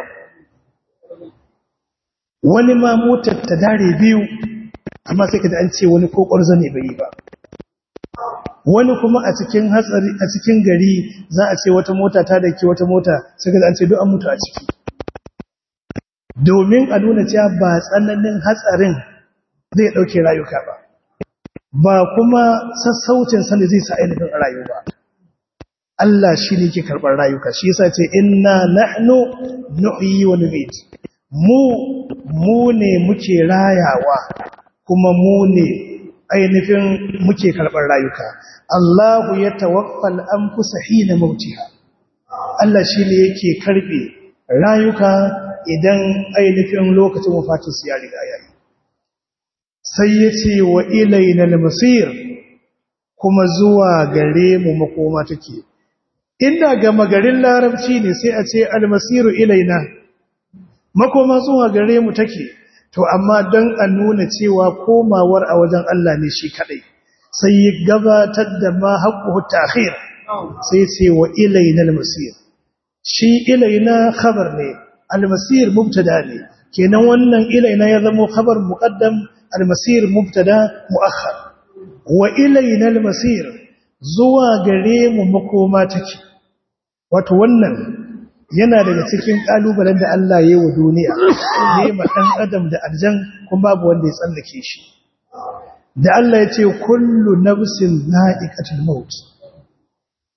[SPEAKER 2] wani ma motar ta dare biyu amma sai ka ji an ce wani ko ƙwarzo ne bai yi ba wani kuma a cikin hatsari a cikin gari za a ce wata mota ta dake wata mota sai ka ji an ce duk an mutu a ciki domin a nuna cewa ba tsananin hatsarin zai ɗauke rayuka ba ba kuma sassaucin sanda zai sa ainihin rayuwa Allah shi ne ke karɓar rayuka shi yasa ce inna nahnu nuhyi wa numit mu mu ne muke rayawa kuma mu ne ainihin muke karɓar rayuka Allahu ya tawaffal anfusa hina mautiha Allah shi ne yake karɓe rayuka idan ainihin lokacin wafatin su ya riga yayi sai yace wa ilayna al-masir kuma zuwa gare mu makoma take inda ga magarin larabci ne sai a ce al-masiru ilaina makoma zuwa gare mu take to amma dan a nuna cewa komawar a wajen Allah ne shi kadai sai ya gabatar da ma haqquhu ta'khir sai ce wa ilaina al-masir shi ilaina khabar ne al-masir mubtada ne kenan wannan ilaina ya zama khabar muqaddam al-masir mubtada muakhar wa ilaina al-masir zuwa gare mu makoma take wato wannan yana daga cikin kalubalen da Allah ya yi wa duniya ne ma dan adam da aljan kuma babu wanda ya tsallake shi da Allah ya ce kullu nafsin na'iqatul maut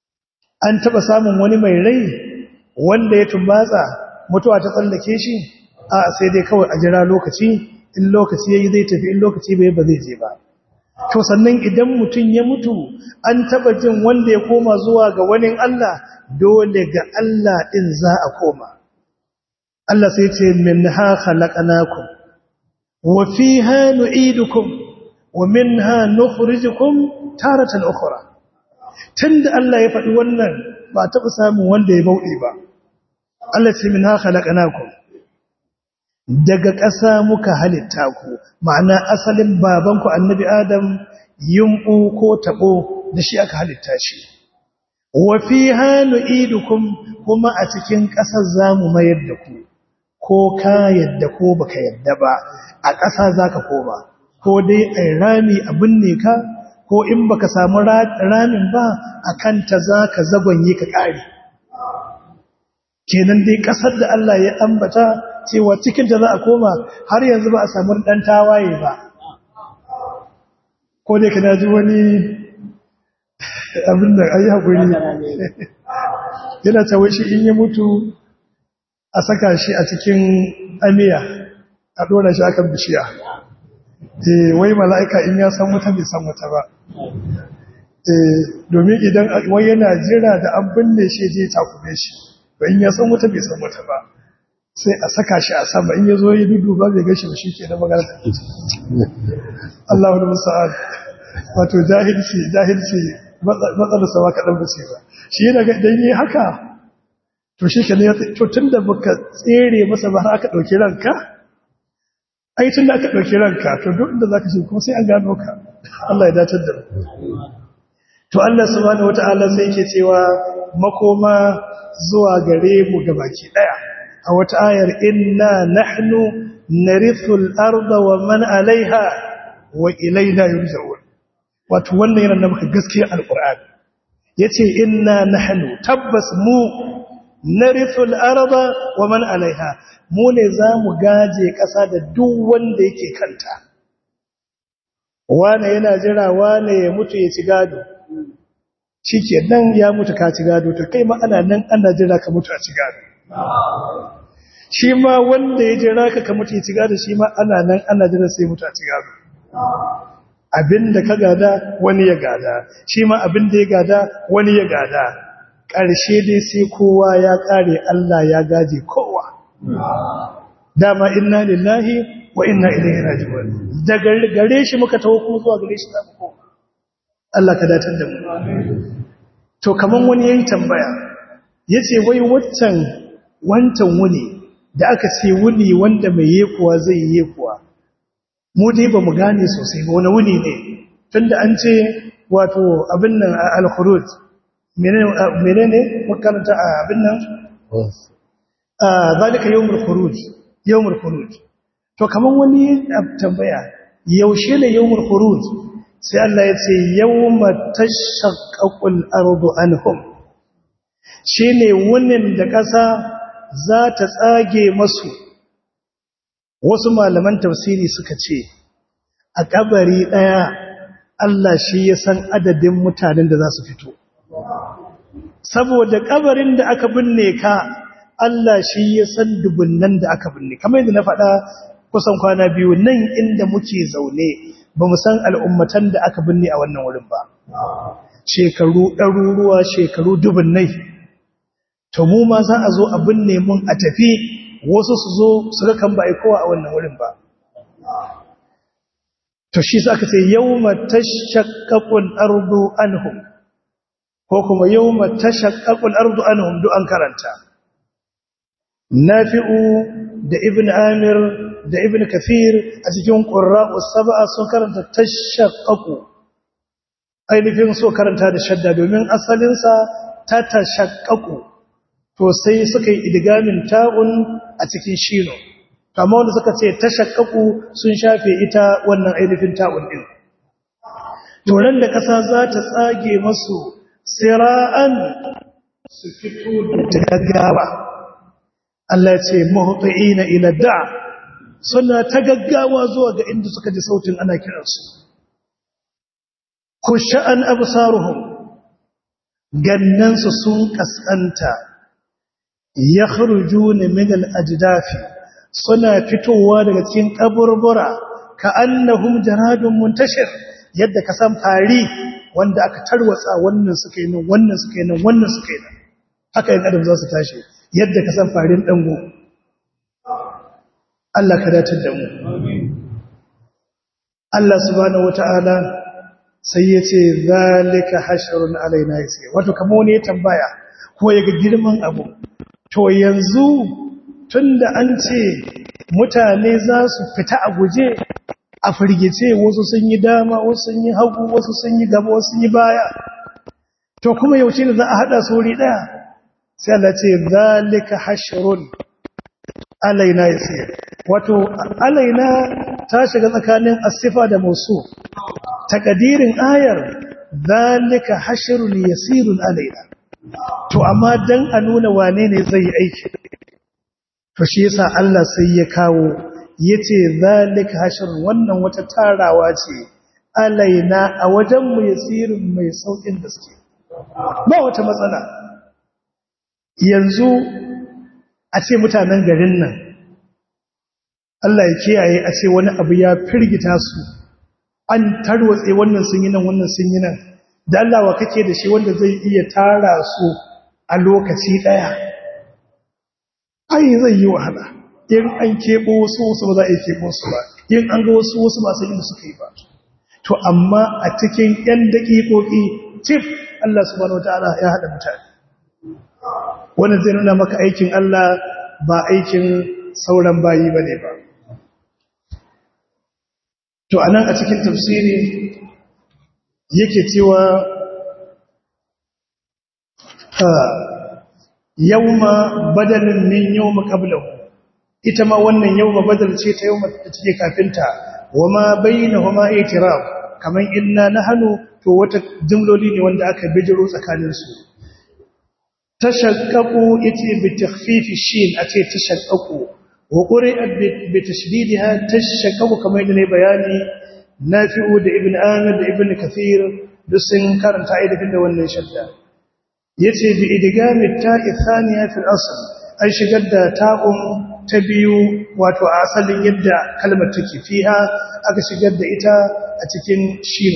[SPEAKER 2] an taba samun wani mai rai wanda ya tumbatsa mutuwa ta tsallake shi a sai dai kawai a jira lokaci in lokaci yayi zai tafi in lokaci bai ba zai je ba to sannan idan mutum ya mutu an taba jin wanda ya koma zuwa ga wani Allah dole ga Allah din za a koma Allah sai ce minha khalaqnakum wa fiha nu'idukum wa minha nukhrijukum taratan ukhra tunda Allah ya faɗi wannan ba taɓa samun wanda ya bauɗe ba Allah ce minha khalaqnakum daga ƙasa muka halitta ku ma'ana asalin babanku annabi Adam yumbu ko tabo da shi aka halitta shi wa fiha nu'idukum kuma a cikin ƙasar zamu mayar da ku ko ka yadda ko baka yadda ba a ƙasa zaka koma ko dai ai rami abin ne ka ko in baka samu ramin ba akan ta zaka zagonye ka kare kenan dai ƙasar da Allah ya ambata cewa cikin ta za a koma har yanzu ba a samu dan tawaye ba ko dai kana ji wani abin da ayi hakuri yana cewa shi in ya mutu a saka shi a cikin amiya a dora shi akan bishiya eh wai mala'ika in ya san wuta bai san wuta ba eh domin idan wai yana jira da an binne shi je takume shi to in ya san wuta bai san wuta ba sai a saka shi a sama in yazo ya dudu ba bai gashi ba shike da magana Allahu musta'an wato jahilci jahilci matsalar sa ba kadan bace ba shi yana ga idan yi haka to shi ke ne to tunda baka tsere masa ba har aka dauki ranka ai tunda aka dauki ranka to duk inda zaka shi kuma sai an gano ka Allah ya dace da to Allah subhanahu wataala sai yake cewa makoma zuwa gare mu gabaki daya a wata ayar inna nahnu narithul arda wa man alaiha wa ilayna yurja'un wato wannan yana da maka gaskiya alqur'ani yace inna nahnu tabbas mu narithul arda wa man alaiha mu ne zamu gaje kasa da duk wanda yake kanta wane yana jira wane ya mutu ya ci gado shikenan ya mutu ka ci gado to kai ma ana nan ana jira ka mutu a ci gado shi ma wanda ya jira ka ka mutu ya ci gado shi ma ana nan ana jira sai mutu a ci gado abinda ka gada wani ya gada shi ma abinda ya gada wani ya gada ƙarshe dai sai kowa ya ƙare Allah ya gaje kowa dama inna lillahi wa inna ilaihi raji'un daga gare shi muka tawo kuma zuwa gare shi zamu koma Allah ka datar da mu to kaman wani yayin tambaya yace wai waccan wancan wuni da aka ce wuni wanda mai yekuwa zai yekuwa mu dai ba mu gane sosai ba wani wuni ne tunda an ce wato abin nan al-khuruj menene makaranta abin nan zalika yawmul khuruj yawmul khuruj to kaman wani tambaya yaushe ne yawmul khuruj sai Allah ya ce yawma tashaqqaqul ardu anhum shine wunin da ƙasa za ta tsage masu wasu malaman tafsiri suka ce a kabari daya Allah shi ya san adadin mutanen da za su fito saboda kabarin da aka binne ka Allah shi ya san dubunnan da aka binne kamar yadda na faɗa kusan kwana biyu nan inda muke zaune ba mu san al'ummatan da aka binne a wannan wurin ba shekaru ɗaruruwa shekaru dubunnai to mu ma za a zo a binne mun a tafi wasu su zo su ga kan ba ai kowa a wannan wurin ba to shi sa aka ce yawma tashaqqaqul ardu anhum ko kuma yawma tashaqqaqul ardu anhum du an karanta nafi'u da ibn amir da ibn kathir a cikin qurra'us sab'a sun karanta tashaqqaqu ainihin so karanta da shadda domin asalin sa ta tashaqqaqu to sai suka yi idgamin ta'un a cikin shino kamar wanda suka ce tashaqqaqu sun shafe ita wannan ainihin ta'un din to ran da kasa za ta tsage masu sira'an su fito da gaggawa Allah ya ce muhtiina ila da'a suna ta gaggawa zuwa ga inda suka ji sautin ana kiransu khushan absaruhum gannansu sun kaskanta yakhrujuna min al-ajdafi suna fitowa daga cikin kaburbura ka annahum jaradun muntashir yadda ka san fari wanda aka tarwatsa wannan suka yi nan wannan suka yi nan wannan suka yi nan haka yin adam za su tashi yadda ka san farin dango Allah ka datar da mu Allah subhanahu wata'ala sai ya ce zalika hashrun alaina yasi wato kamar wani ya tambaya ko ya ga girman abu to yanzu tunda an ce mutane za su fita a guje a firgice wasu sun yi dama wasu sun yi hagu wasu sun yi gaba wasu sun yi baya to kuma yaushe ne za a hada su wuri daya sai Allah ce zalika hashrun alaina yasir wato alaina ta shiga tsakanin asifa da mausu takadirin ayar zalika hashrun yasirun alaina to amma dan a nuna wane ne zai yi aiki to shi yasa Allah sai ya kawo yace zalika hashrun wannan wata tarawa ce alaina a wajen mu yasirun mai saukin gaske ba wata matsala yanzu a ce mutanen garin nan Allah ya kiyaye a ce wani abu ya firgita su an tarwatse wannan sun yi nan wannan sun yi nan da Allah wa kake da shi wanda zai iya tara su a lokaci daya ai zai yi wahala in an kebo wasu wasu ba za a yi kebo su ba in an ga wasu wasu ba sai inda suka yi ba to amma a cikin yan daƙiƙoƙi tif Allah subhanahu wataala ya hada mutane wannan zai nuna maka aikin Allah ba aikin sauran bayi bane ba to anan a cikin tafsiri yake cewa yawma badalin min yawma qablahu ita ma wannan yawma badal ce ta yawma da take kafinta wama bainahuma itiraf kaman inna nahnu to wata jumloli ne wanda aka bijiro tsakanin su tashaqqaqu iti bi takhfifi shin ace tashaqqaqu wa quri'a bi tashdidiha tashaqqaqu kamar yadda ne bayani nafi'u da ibn amir da ibn kathir duk sun karanta aidafin da wannan shadda yace bi idgami ta'i thaniya fil asl an shigar da ta'un ta biyu wato a asalin yadda kalmar take fiha aka shigar da ita a cikin shin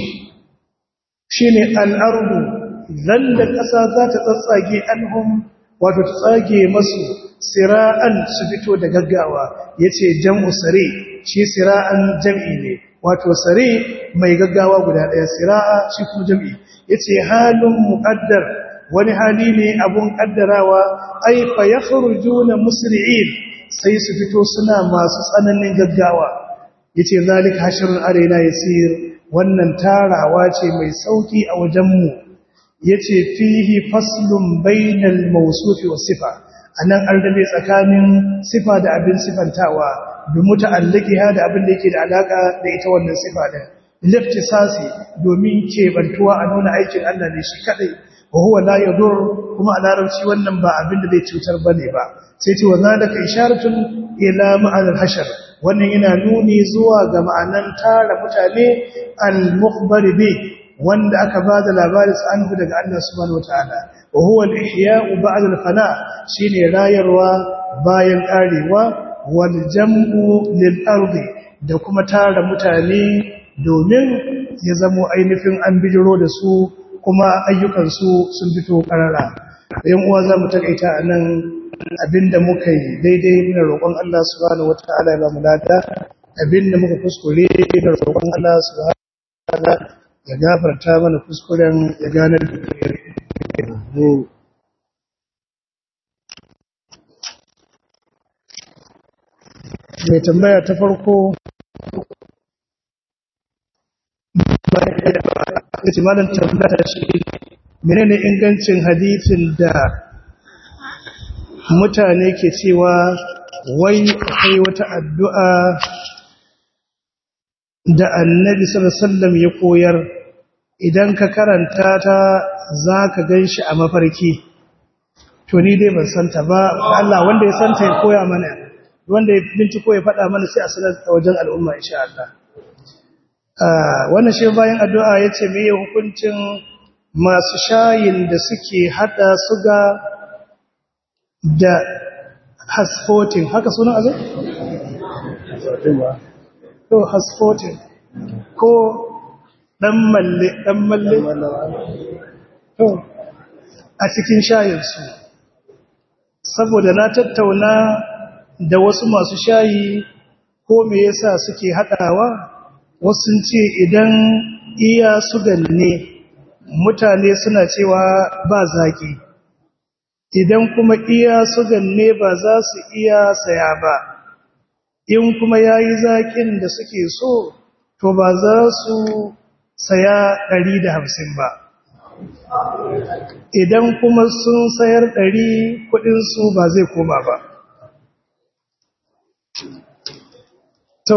[SPEAKER 2] shine al-ardu zalla kasa za ta tsatsage anhum wato ta tsage masu sira'an su fito da gaggawa yace jam'u sari shi sira'an jam'i ne wato sare mai gaggawa guda daya sira'a shi kuma jam'i yace halun muqaddar wani hali ne abun kaddarawa ay fa yakhrujuna musri'in sai su fito suna masu tsananin gaggawa yace zalika hashrun alaina yasir wannan tarawa ce mai sauki a wajen mu yace fihi faslun bainal mawsufi was sifa anan an rabe tsakanin sifa da abin sifantawa bi muta'alliqiha da abin da yake da alaka da ita wannan sifa din liftisasi domin kebantuwa a nuna aikin Allah ne shi kadai wa huwa la yadur kuma a larabci wannan ba abin da zai cutar bane ba sai ce wa zalika isharatun ila ma'anar hashar wannan yana nuni zuwa ga ma'anan tara mutane al-mukhbar bi wanda aka bada labarin sa anhu daga Allah subhanahu wataala wa huwa al-ihya'u ba'da al-fana shine rayarwa bayan karewa wal jam'u lil ardi da kuma tara mutane domin ya zamo ainihin an bijiro da su kuma ayyukan su sun fito karara yan uwa zamu takaita anan abinda muka yi daidai muna roƙon Allah subhanahu wataala ya ba mu lada abinda muka kuskure da roƙon Allah subhanahu wataala ya gafarta mana kuskuren ya gane da mu mai tambaya ta farko yace malam tambaya shi menene ingancin hadisin da mutane ke cewa wai akwai wata addu'a da annabi sallallahu alaihi wasallam ya koyar idan ka karanta ta zaka ganshi a mafarki to ni dai ban santa ba Allah wanda ya santa ya koya mana wanda ya binciko ya faɗa mana sai a sanar a wajen al'umma insha Allah wannan shi bayan addu'a yace me hukuncin masu shayin da suke hada suga da hasfotin haka sunan azai? to hasfotin ko dan malle dan malle to a cikin shayinsu saboda na tattauna da wasu masu shayi ko me yasa suke hadawa wasu sun ce idan iya sugan ne mutane suna cewa ba zaki idan kuma iya sugan ne ba za su iya saya ba in kuma yayi zakin da suke so to ba za su saya ɗari da hamsin ba idan kuma sun sayar ɗari kuɗinsu ba zai koma ba to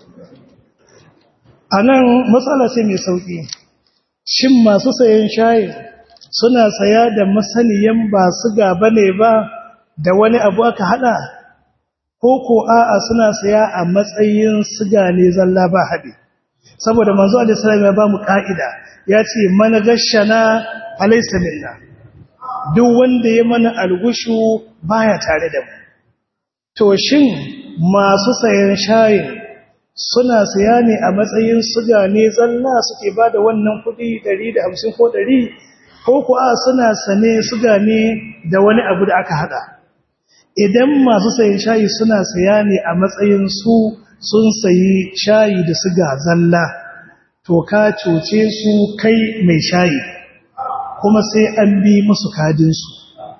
[SPEAKER 2] a nan matsala ce mai sauƙi shin masu sayan shayin suna saya da masaniyan ba su gaba ne ba da wani abu aka hada ko ko a'a suna saya a matsayin siga ne zalla ba haɗe saboda manzo alaihi salam ya ba mu ka'ida ya ce man gashana alaysa minna duk wanda ya mana algushu baya tare da mu to shin masu sayan shayin suna saya ne a matsayin siga ne zalla suke bada wannan kudi ɗari da hamsin ko ɗari ko ko a suna sane siga ne da wani abu da aka hada idan masu sayan shayi suna saya ne a matsayin su sun sayi shayi da siga zalla to ka cuce su kai mai shayi kuma sai an bi musu kadinsu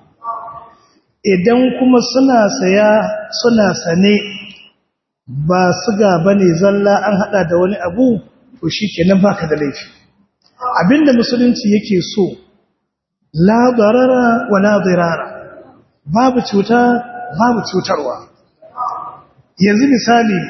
[SPEAKER 2] idan kuma suna saya suna sane ba siga bane zalla an hada da wani abu to shikenan baka da laifi abinda musulunci yake so la darara wala dirara babu cuta babu cutarwa yanzu misali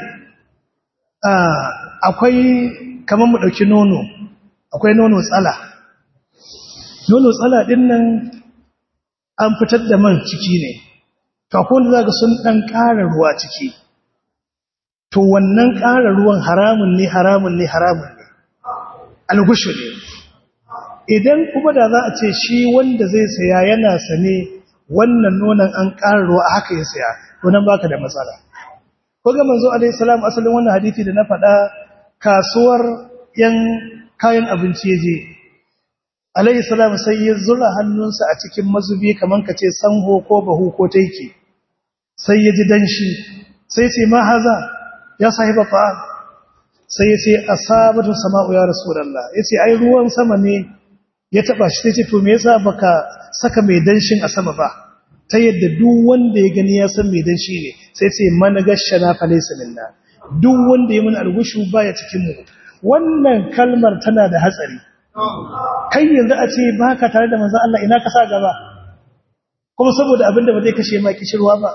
[SPEAKER 2] akwai kamar mu dauki nono akwai nono tsala nono tsala din nan an fitar da man ciki ne to akwai wanda zaka sun dan ƙara ruwa ciki to wannan ƙara ruwan haramun ne haramun ne haramun ne algushu ne idan kuma da za a ce shi wanda zai saya yana sane wannan nonon an ƙara ruwa haka ya saya to nan baka da matsala ko ga manzo alaihi salam asalin wannan hadisi da na faɗa kasuwar yan kayan abinci yaje alaihi salam sai ya zura hannunsa a cikin mazubi kaman kace sanho ko bahu ko taiki sai ya ji danshi sai ce ma haza ya sahiba fa sai ya ce asabatu sama'u ya rasulullah yace ai ruwan sama ne ya taba shi sai ce to me yasa baka saka mai danshin a sama ba ta yadda duk wanda ya gani ya san mai danshi ne sai ce man gashana fa laysa minna duk wanda ya mun algushu baya cikin mu wannan kalmar tana da hatsari kai yanzu a ce baka tare da manzon Allah ina ka sa gaba kuma saboda abinda ba zai kashe ma kishirwa ba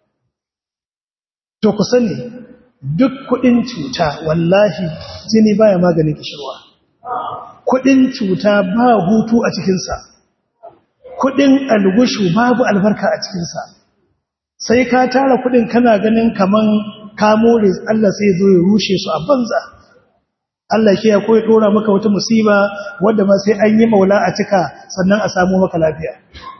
[SPEAKER 2] to ku sani duk kudin cuta wallahi jini baya maganin kishirwa kudin cuta ba hutu a cikinsa kudin algushu babu albarka a cikinsa sai ka tara kudin kana ganin kaman ka more Allah sai zo ya rushe su a banza Allah ke ya koyi dora maka wata musiba wanda ma sai an yi maula a cika sannan a samu maka lafiya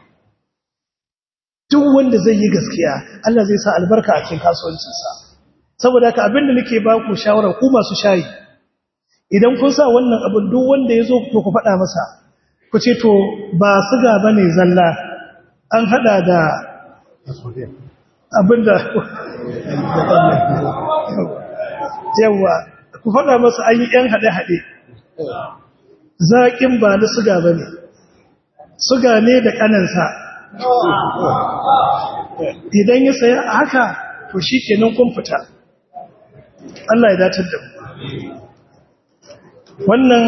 [SPEAKER 2] duk wanda zai yi gaskiya Allah zai sa albarka a cikin kasuwancinsa saboda haka abinda nake ba ku shawara ku masu shayi idan kun sa wannan abin duk wanda ya zo to ku faɗa masa ku ce to ba siga bane zalla an hada da abinda yawa ku faɗa masa an yi ‘yan haɗe-haɗe zaƙin ba na siga ba ne siga ne da ƙanansa idan ya saya haka to shi kenan kun fita Allah ya datar da mu wannan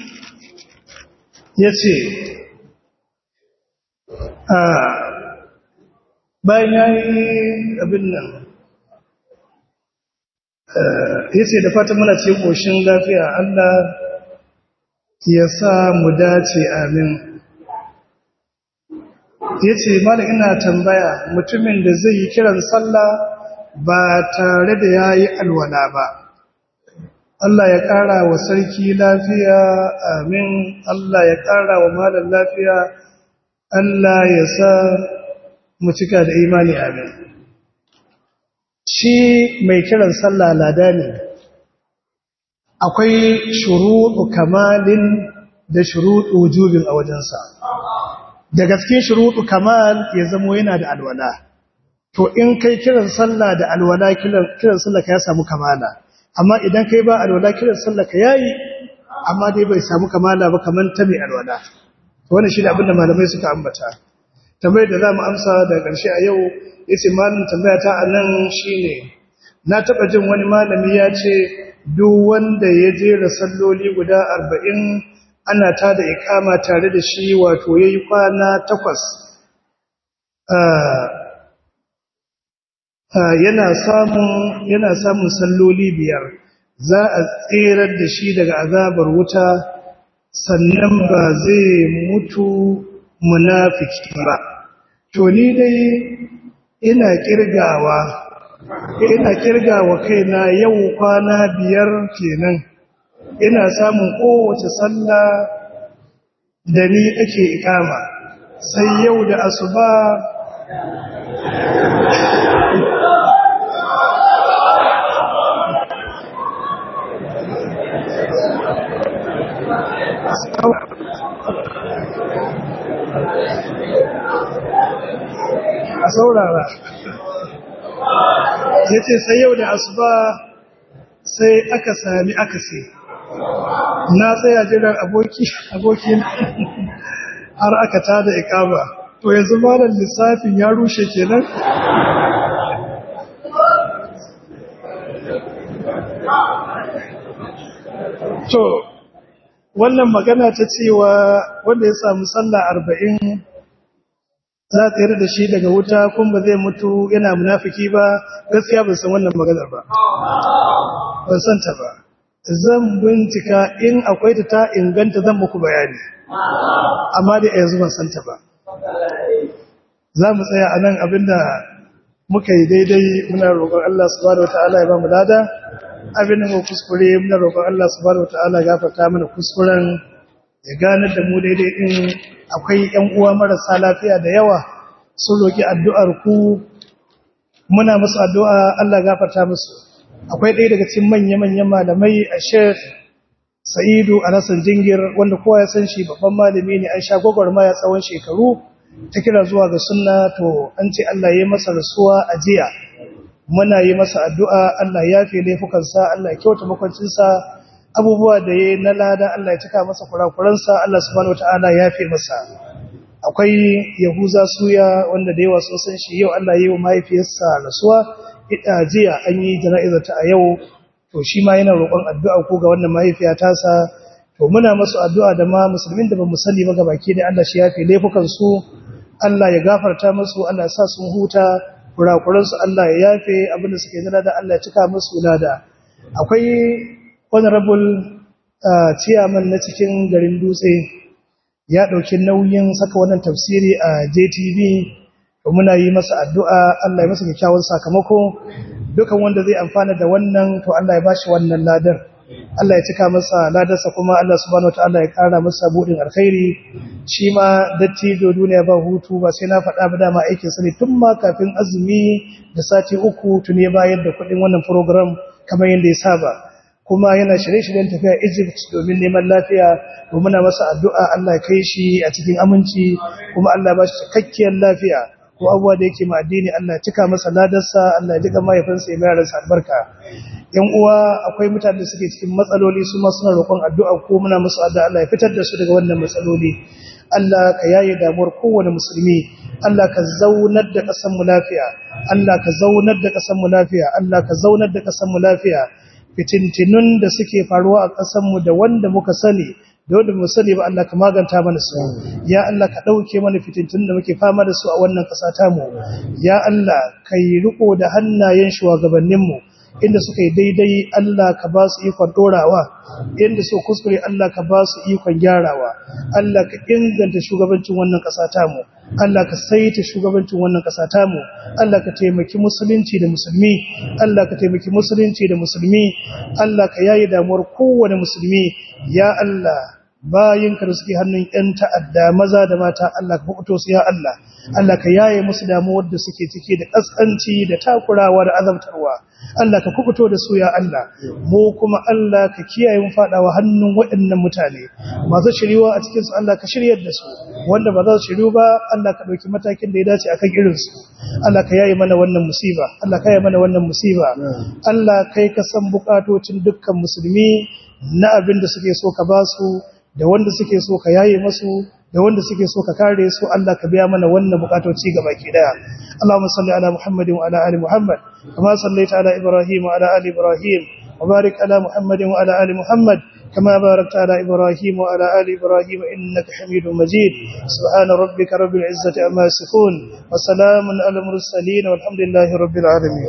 [SPEAKER 2] ya ce bayan ya yi abin nan ya ce da fatan muna ce ƙoshin lafiya Allah ya sa mu dace amin ya ce malam ina tambaya mutumin da zai yi kiran sallah ba tare da ya yi alwala ba Allah ya ƙara wa sarki lafiya, amin. Allah ya ƙara wa malam lafiya, Allah ya sa mu cika da imani, amin. Shi mai kiran sallah lada ne, akwai shuruɗu kamalin da shuruɗu wujubin a wajensa. Da gaske shuruɗu kamal ya zamo yana da alwala. To in kai kiran sallah da alwala kiran sallah ka ya samu kamala. Amma idan kai ba alwala kiran sallah ka yayi, amma dai bai samu kamala ba kaman ta mai alwala. Wannan shi ne abin da malamai suka ambata. Tambayar da za mu amsa daga ƙarshe a yau, yace malamin tambaya ta anan shine, na taɓa jin wani malami ya ce duk wanda ya jera salloli guda arba'in ana ta da iqama tare da shi, wato yayi kwana takwas yana samun yana samun salloli biyar, za a tsirar da shi daga azabar wuta sannan ba zai mutu munafiki ba. To ni dai ina kirgawa ina kirgawa kaina yau kwana biyar kenan ina samun kowace sallah da ni ake ikama, sai yau da asuba a saurara ya ce sai yau da asuba sai aka sami akasi, na tsaya jiran aboki abokin har aka tada ikama. To yanzu malam lissafin ya rushe kenan. To wannan magana ta cewa wanda ya samu sallah arba'in za ta yarda da shi daga wuta kun ba zai mutu yana munafiki ba, gaskiya ban san wannan maganar ba, ban san ta ba. Zan bincika in akwai ta ta inganta zan muku bayani, amma da yanzu ban san ta ba. Za mu tsaya a nan abinda muka yi daidai muna roƙon Allah subhanahu wataala ya ba mu lada, abinda mu kuskure muna roƙon Allah subhanahu wataala ya gafarta mana kuskuren, ya ganar da mu daidai din. Akwai ƴan uwa marasa lafiya da yawa sun roki addu'ar ku, muna musu addu'a Allah ya gafarta musu. Akwai ɗaya daga cikin manya-manyan malamai a Sheikh Sa'idu Alhassan Jingir, wanda kowa ya san shi babban malami ne, an sha gwagwarmaya tsawon shekaru ta kira zuwa ga sunna. To an ce Allah ya yi masa rasuwa a jiya, muna yi masa addu'a Allah ya fi laifukansa, Allah ya kyauta makwancinsa, abubuwa da ya na lada Allah ya cika masa kurakuransa, Allah subhanahu wataala ya fi masa. Akwai Yahuza Suya wanda da yawa sun san shi, yau Allah ya yi wa mahaifiyarsa rasuwa, ita jiya an yi jana'izarta a yau. To shi ma yana roƙon addu'a ko ga wannan mahaifiya tasa. To muna masu addu'a da ma musulmin da ba mu sani ba gabaki da Allah shi ya fi laifukansu, Allah ya gafarta musu, Allah ya sa sun huta kurakuransu, Allah ya yafe abinda suke zana da Allah ya cika musu lada. Akwai honorable chairman na cikin garin Dutse ya ɗauki nauyin saka wannan tafsiri a J T V, to muna yi masa addu'a Allah ya masa kyakkyawan sakamako. Dukan wanda zai amfana da wannan to Allah ya bashi wannan ladar, Allah ya cika masa ladarsa, kuma Allah subhanahu wataala ya kara masa budin alkhairi. Shi ma dattijo duniya ba hutu, ba sai na faɗa ba, dama aikin sa ne tun ma kafin azumi da sati uku tuni ya bayar da kuɗin wannan program kamar yadda ya saba, kuma yana shirye-shiryen tafiya Egypt domin neman lafiya. To muna masa addu'a Allah ya kai shi a cikin aminci, kuma Allah ya ba shi cikakkiyar lafiya, ko abuwa da yake ma addini Allah ya cika masa ladarsa, Allah ya jika mahaifinsa ya mayar da albarka. Yan uwa akwai mutane da suke cikin matsaloli, su ma suna roƙon addu'a, ko muna musu addu'a Allah ya fitar da su daga wannan matsaloli. Allah ka yaye damuwar kowane musulmi, Allah ka zaunar da ƙasar mu lafiya, Allah ka zaunar da ƙasar mu lafiya, Allah ka zaunar da ƙasar mu lafiya. Fitintinun da suke faruwa a ƙasar mu da wanda muka sani da wanda mu sani ba, Allah ka maganta mana su. Ya Allah ka dauke mana fitintinun da muke fama da su a wannan ƙasa ta mu. Ya Allah kai riko da hannayen shugabannin mu, inda suka yi daidai Allah ka ba su ikon dorawa, inda su kuskure Allah ka ba su ikon gyarawa. Allah ka inganta shugabancin wannan ƙasa ta mu, Allah ka saita shugabancin wannan ƙasa tamu Allah ka taimaki musulunci da musulmi Allah ka taimaki musulunci da musulmi Allah ka yayi damuwar kowane musulmi ya Allah bayinka da suke hannun ƴan ta'adda maza da mata Allah ka fito su ya Allah Allah ka yaye musu damuwar da suke ciki da kaskanci da takurawa da azabtarwa Allah ka kubuto da su ya Allah mu kuma Allah ka kiyaye mu fadawa hannun waɗannan mutane masu shiriwa a cikin su Allah ka shiryar da su wanda ba za su shiru ba Allah ka dauki matakin da ya dace akan irin su Allah ka yaye mana wannan musiba Allah ka yaye mana wannan musiba Allah kai ka san bukatocin dukkan musulmi na abin da suke so ka ba su da wanda suke so ka yaye masu da wanda suke so ka kare su Allah ka biya mana wannan bukatoci gabaki daya Allahumma salli ala Muhammadin wa ala ali Muhammad kama sallaita ala Ibrahim wa ala ali Ibrahim wa barik ala Muhammadin wa ala ali Muhammad kama barakta ala Ibrahim wa ala ali Ibrahim innaka Hamidum Majid subhana rabbika rabbil izzati amma yasifun wa salamun ala mursalin walhamdulillahi rabbil alamin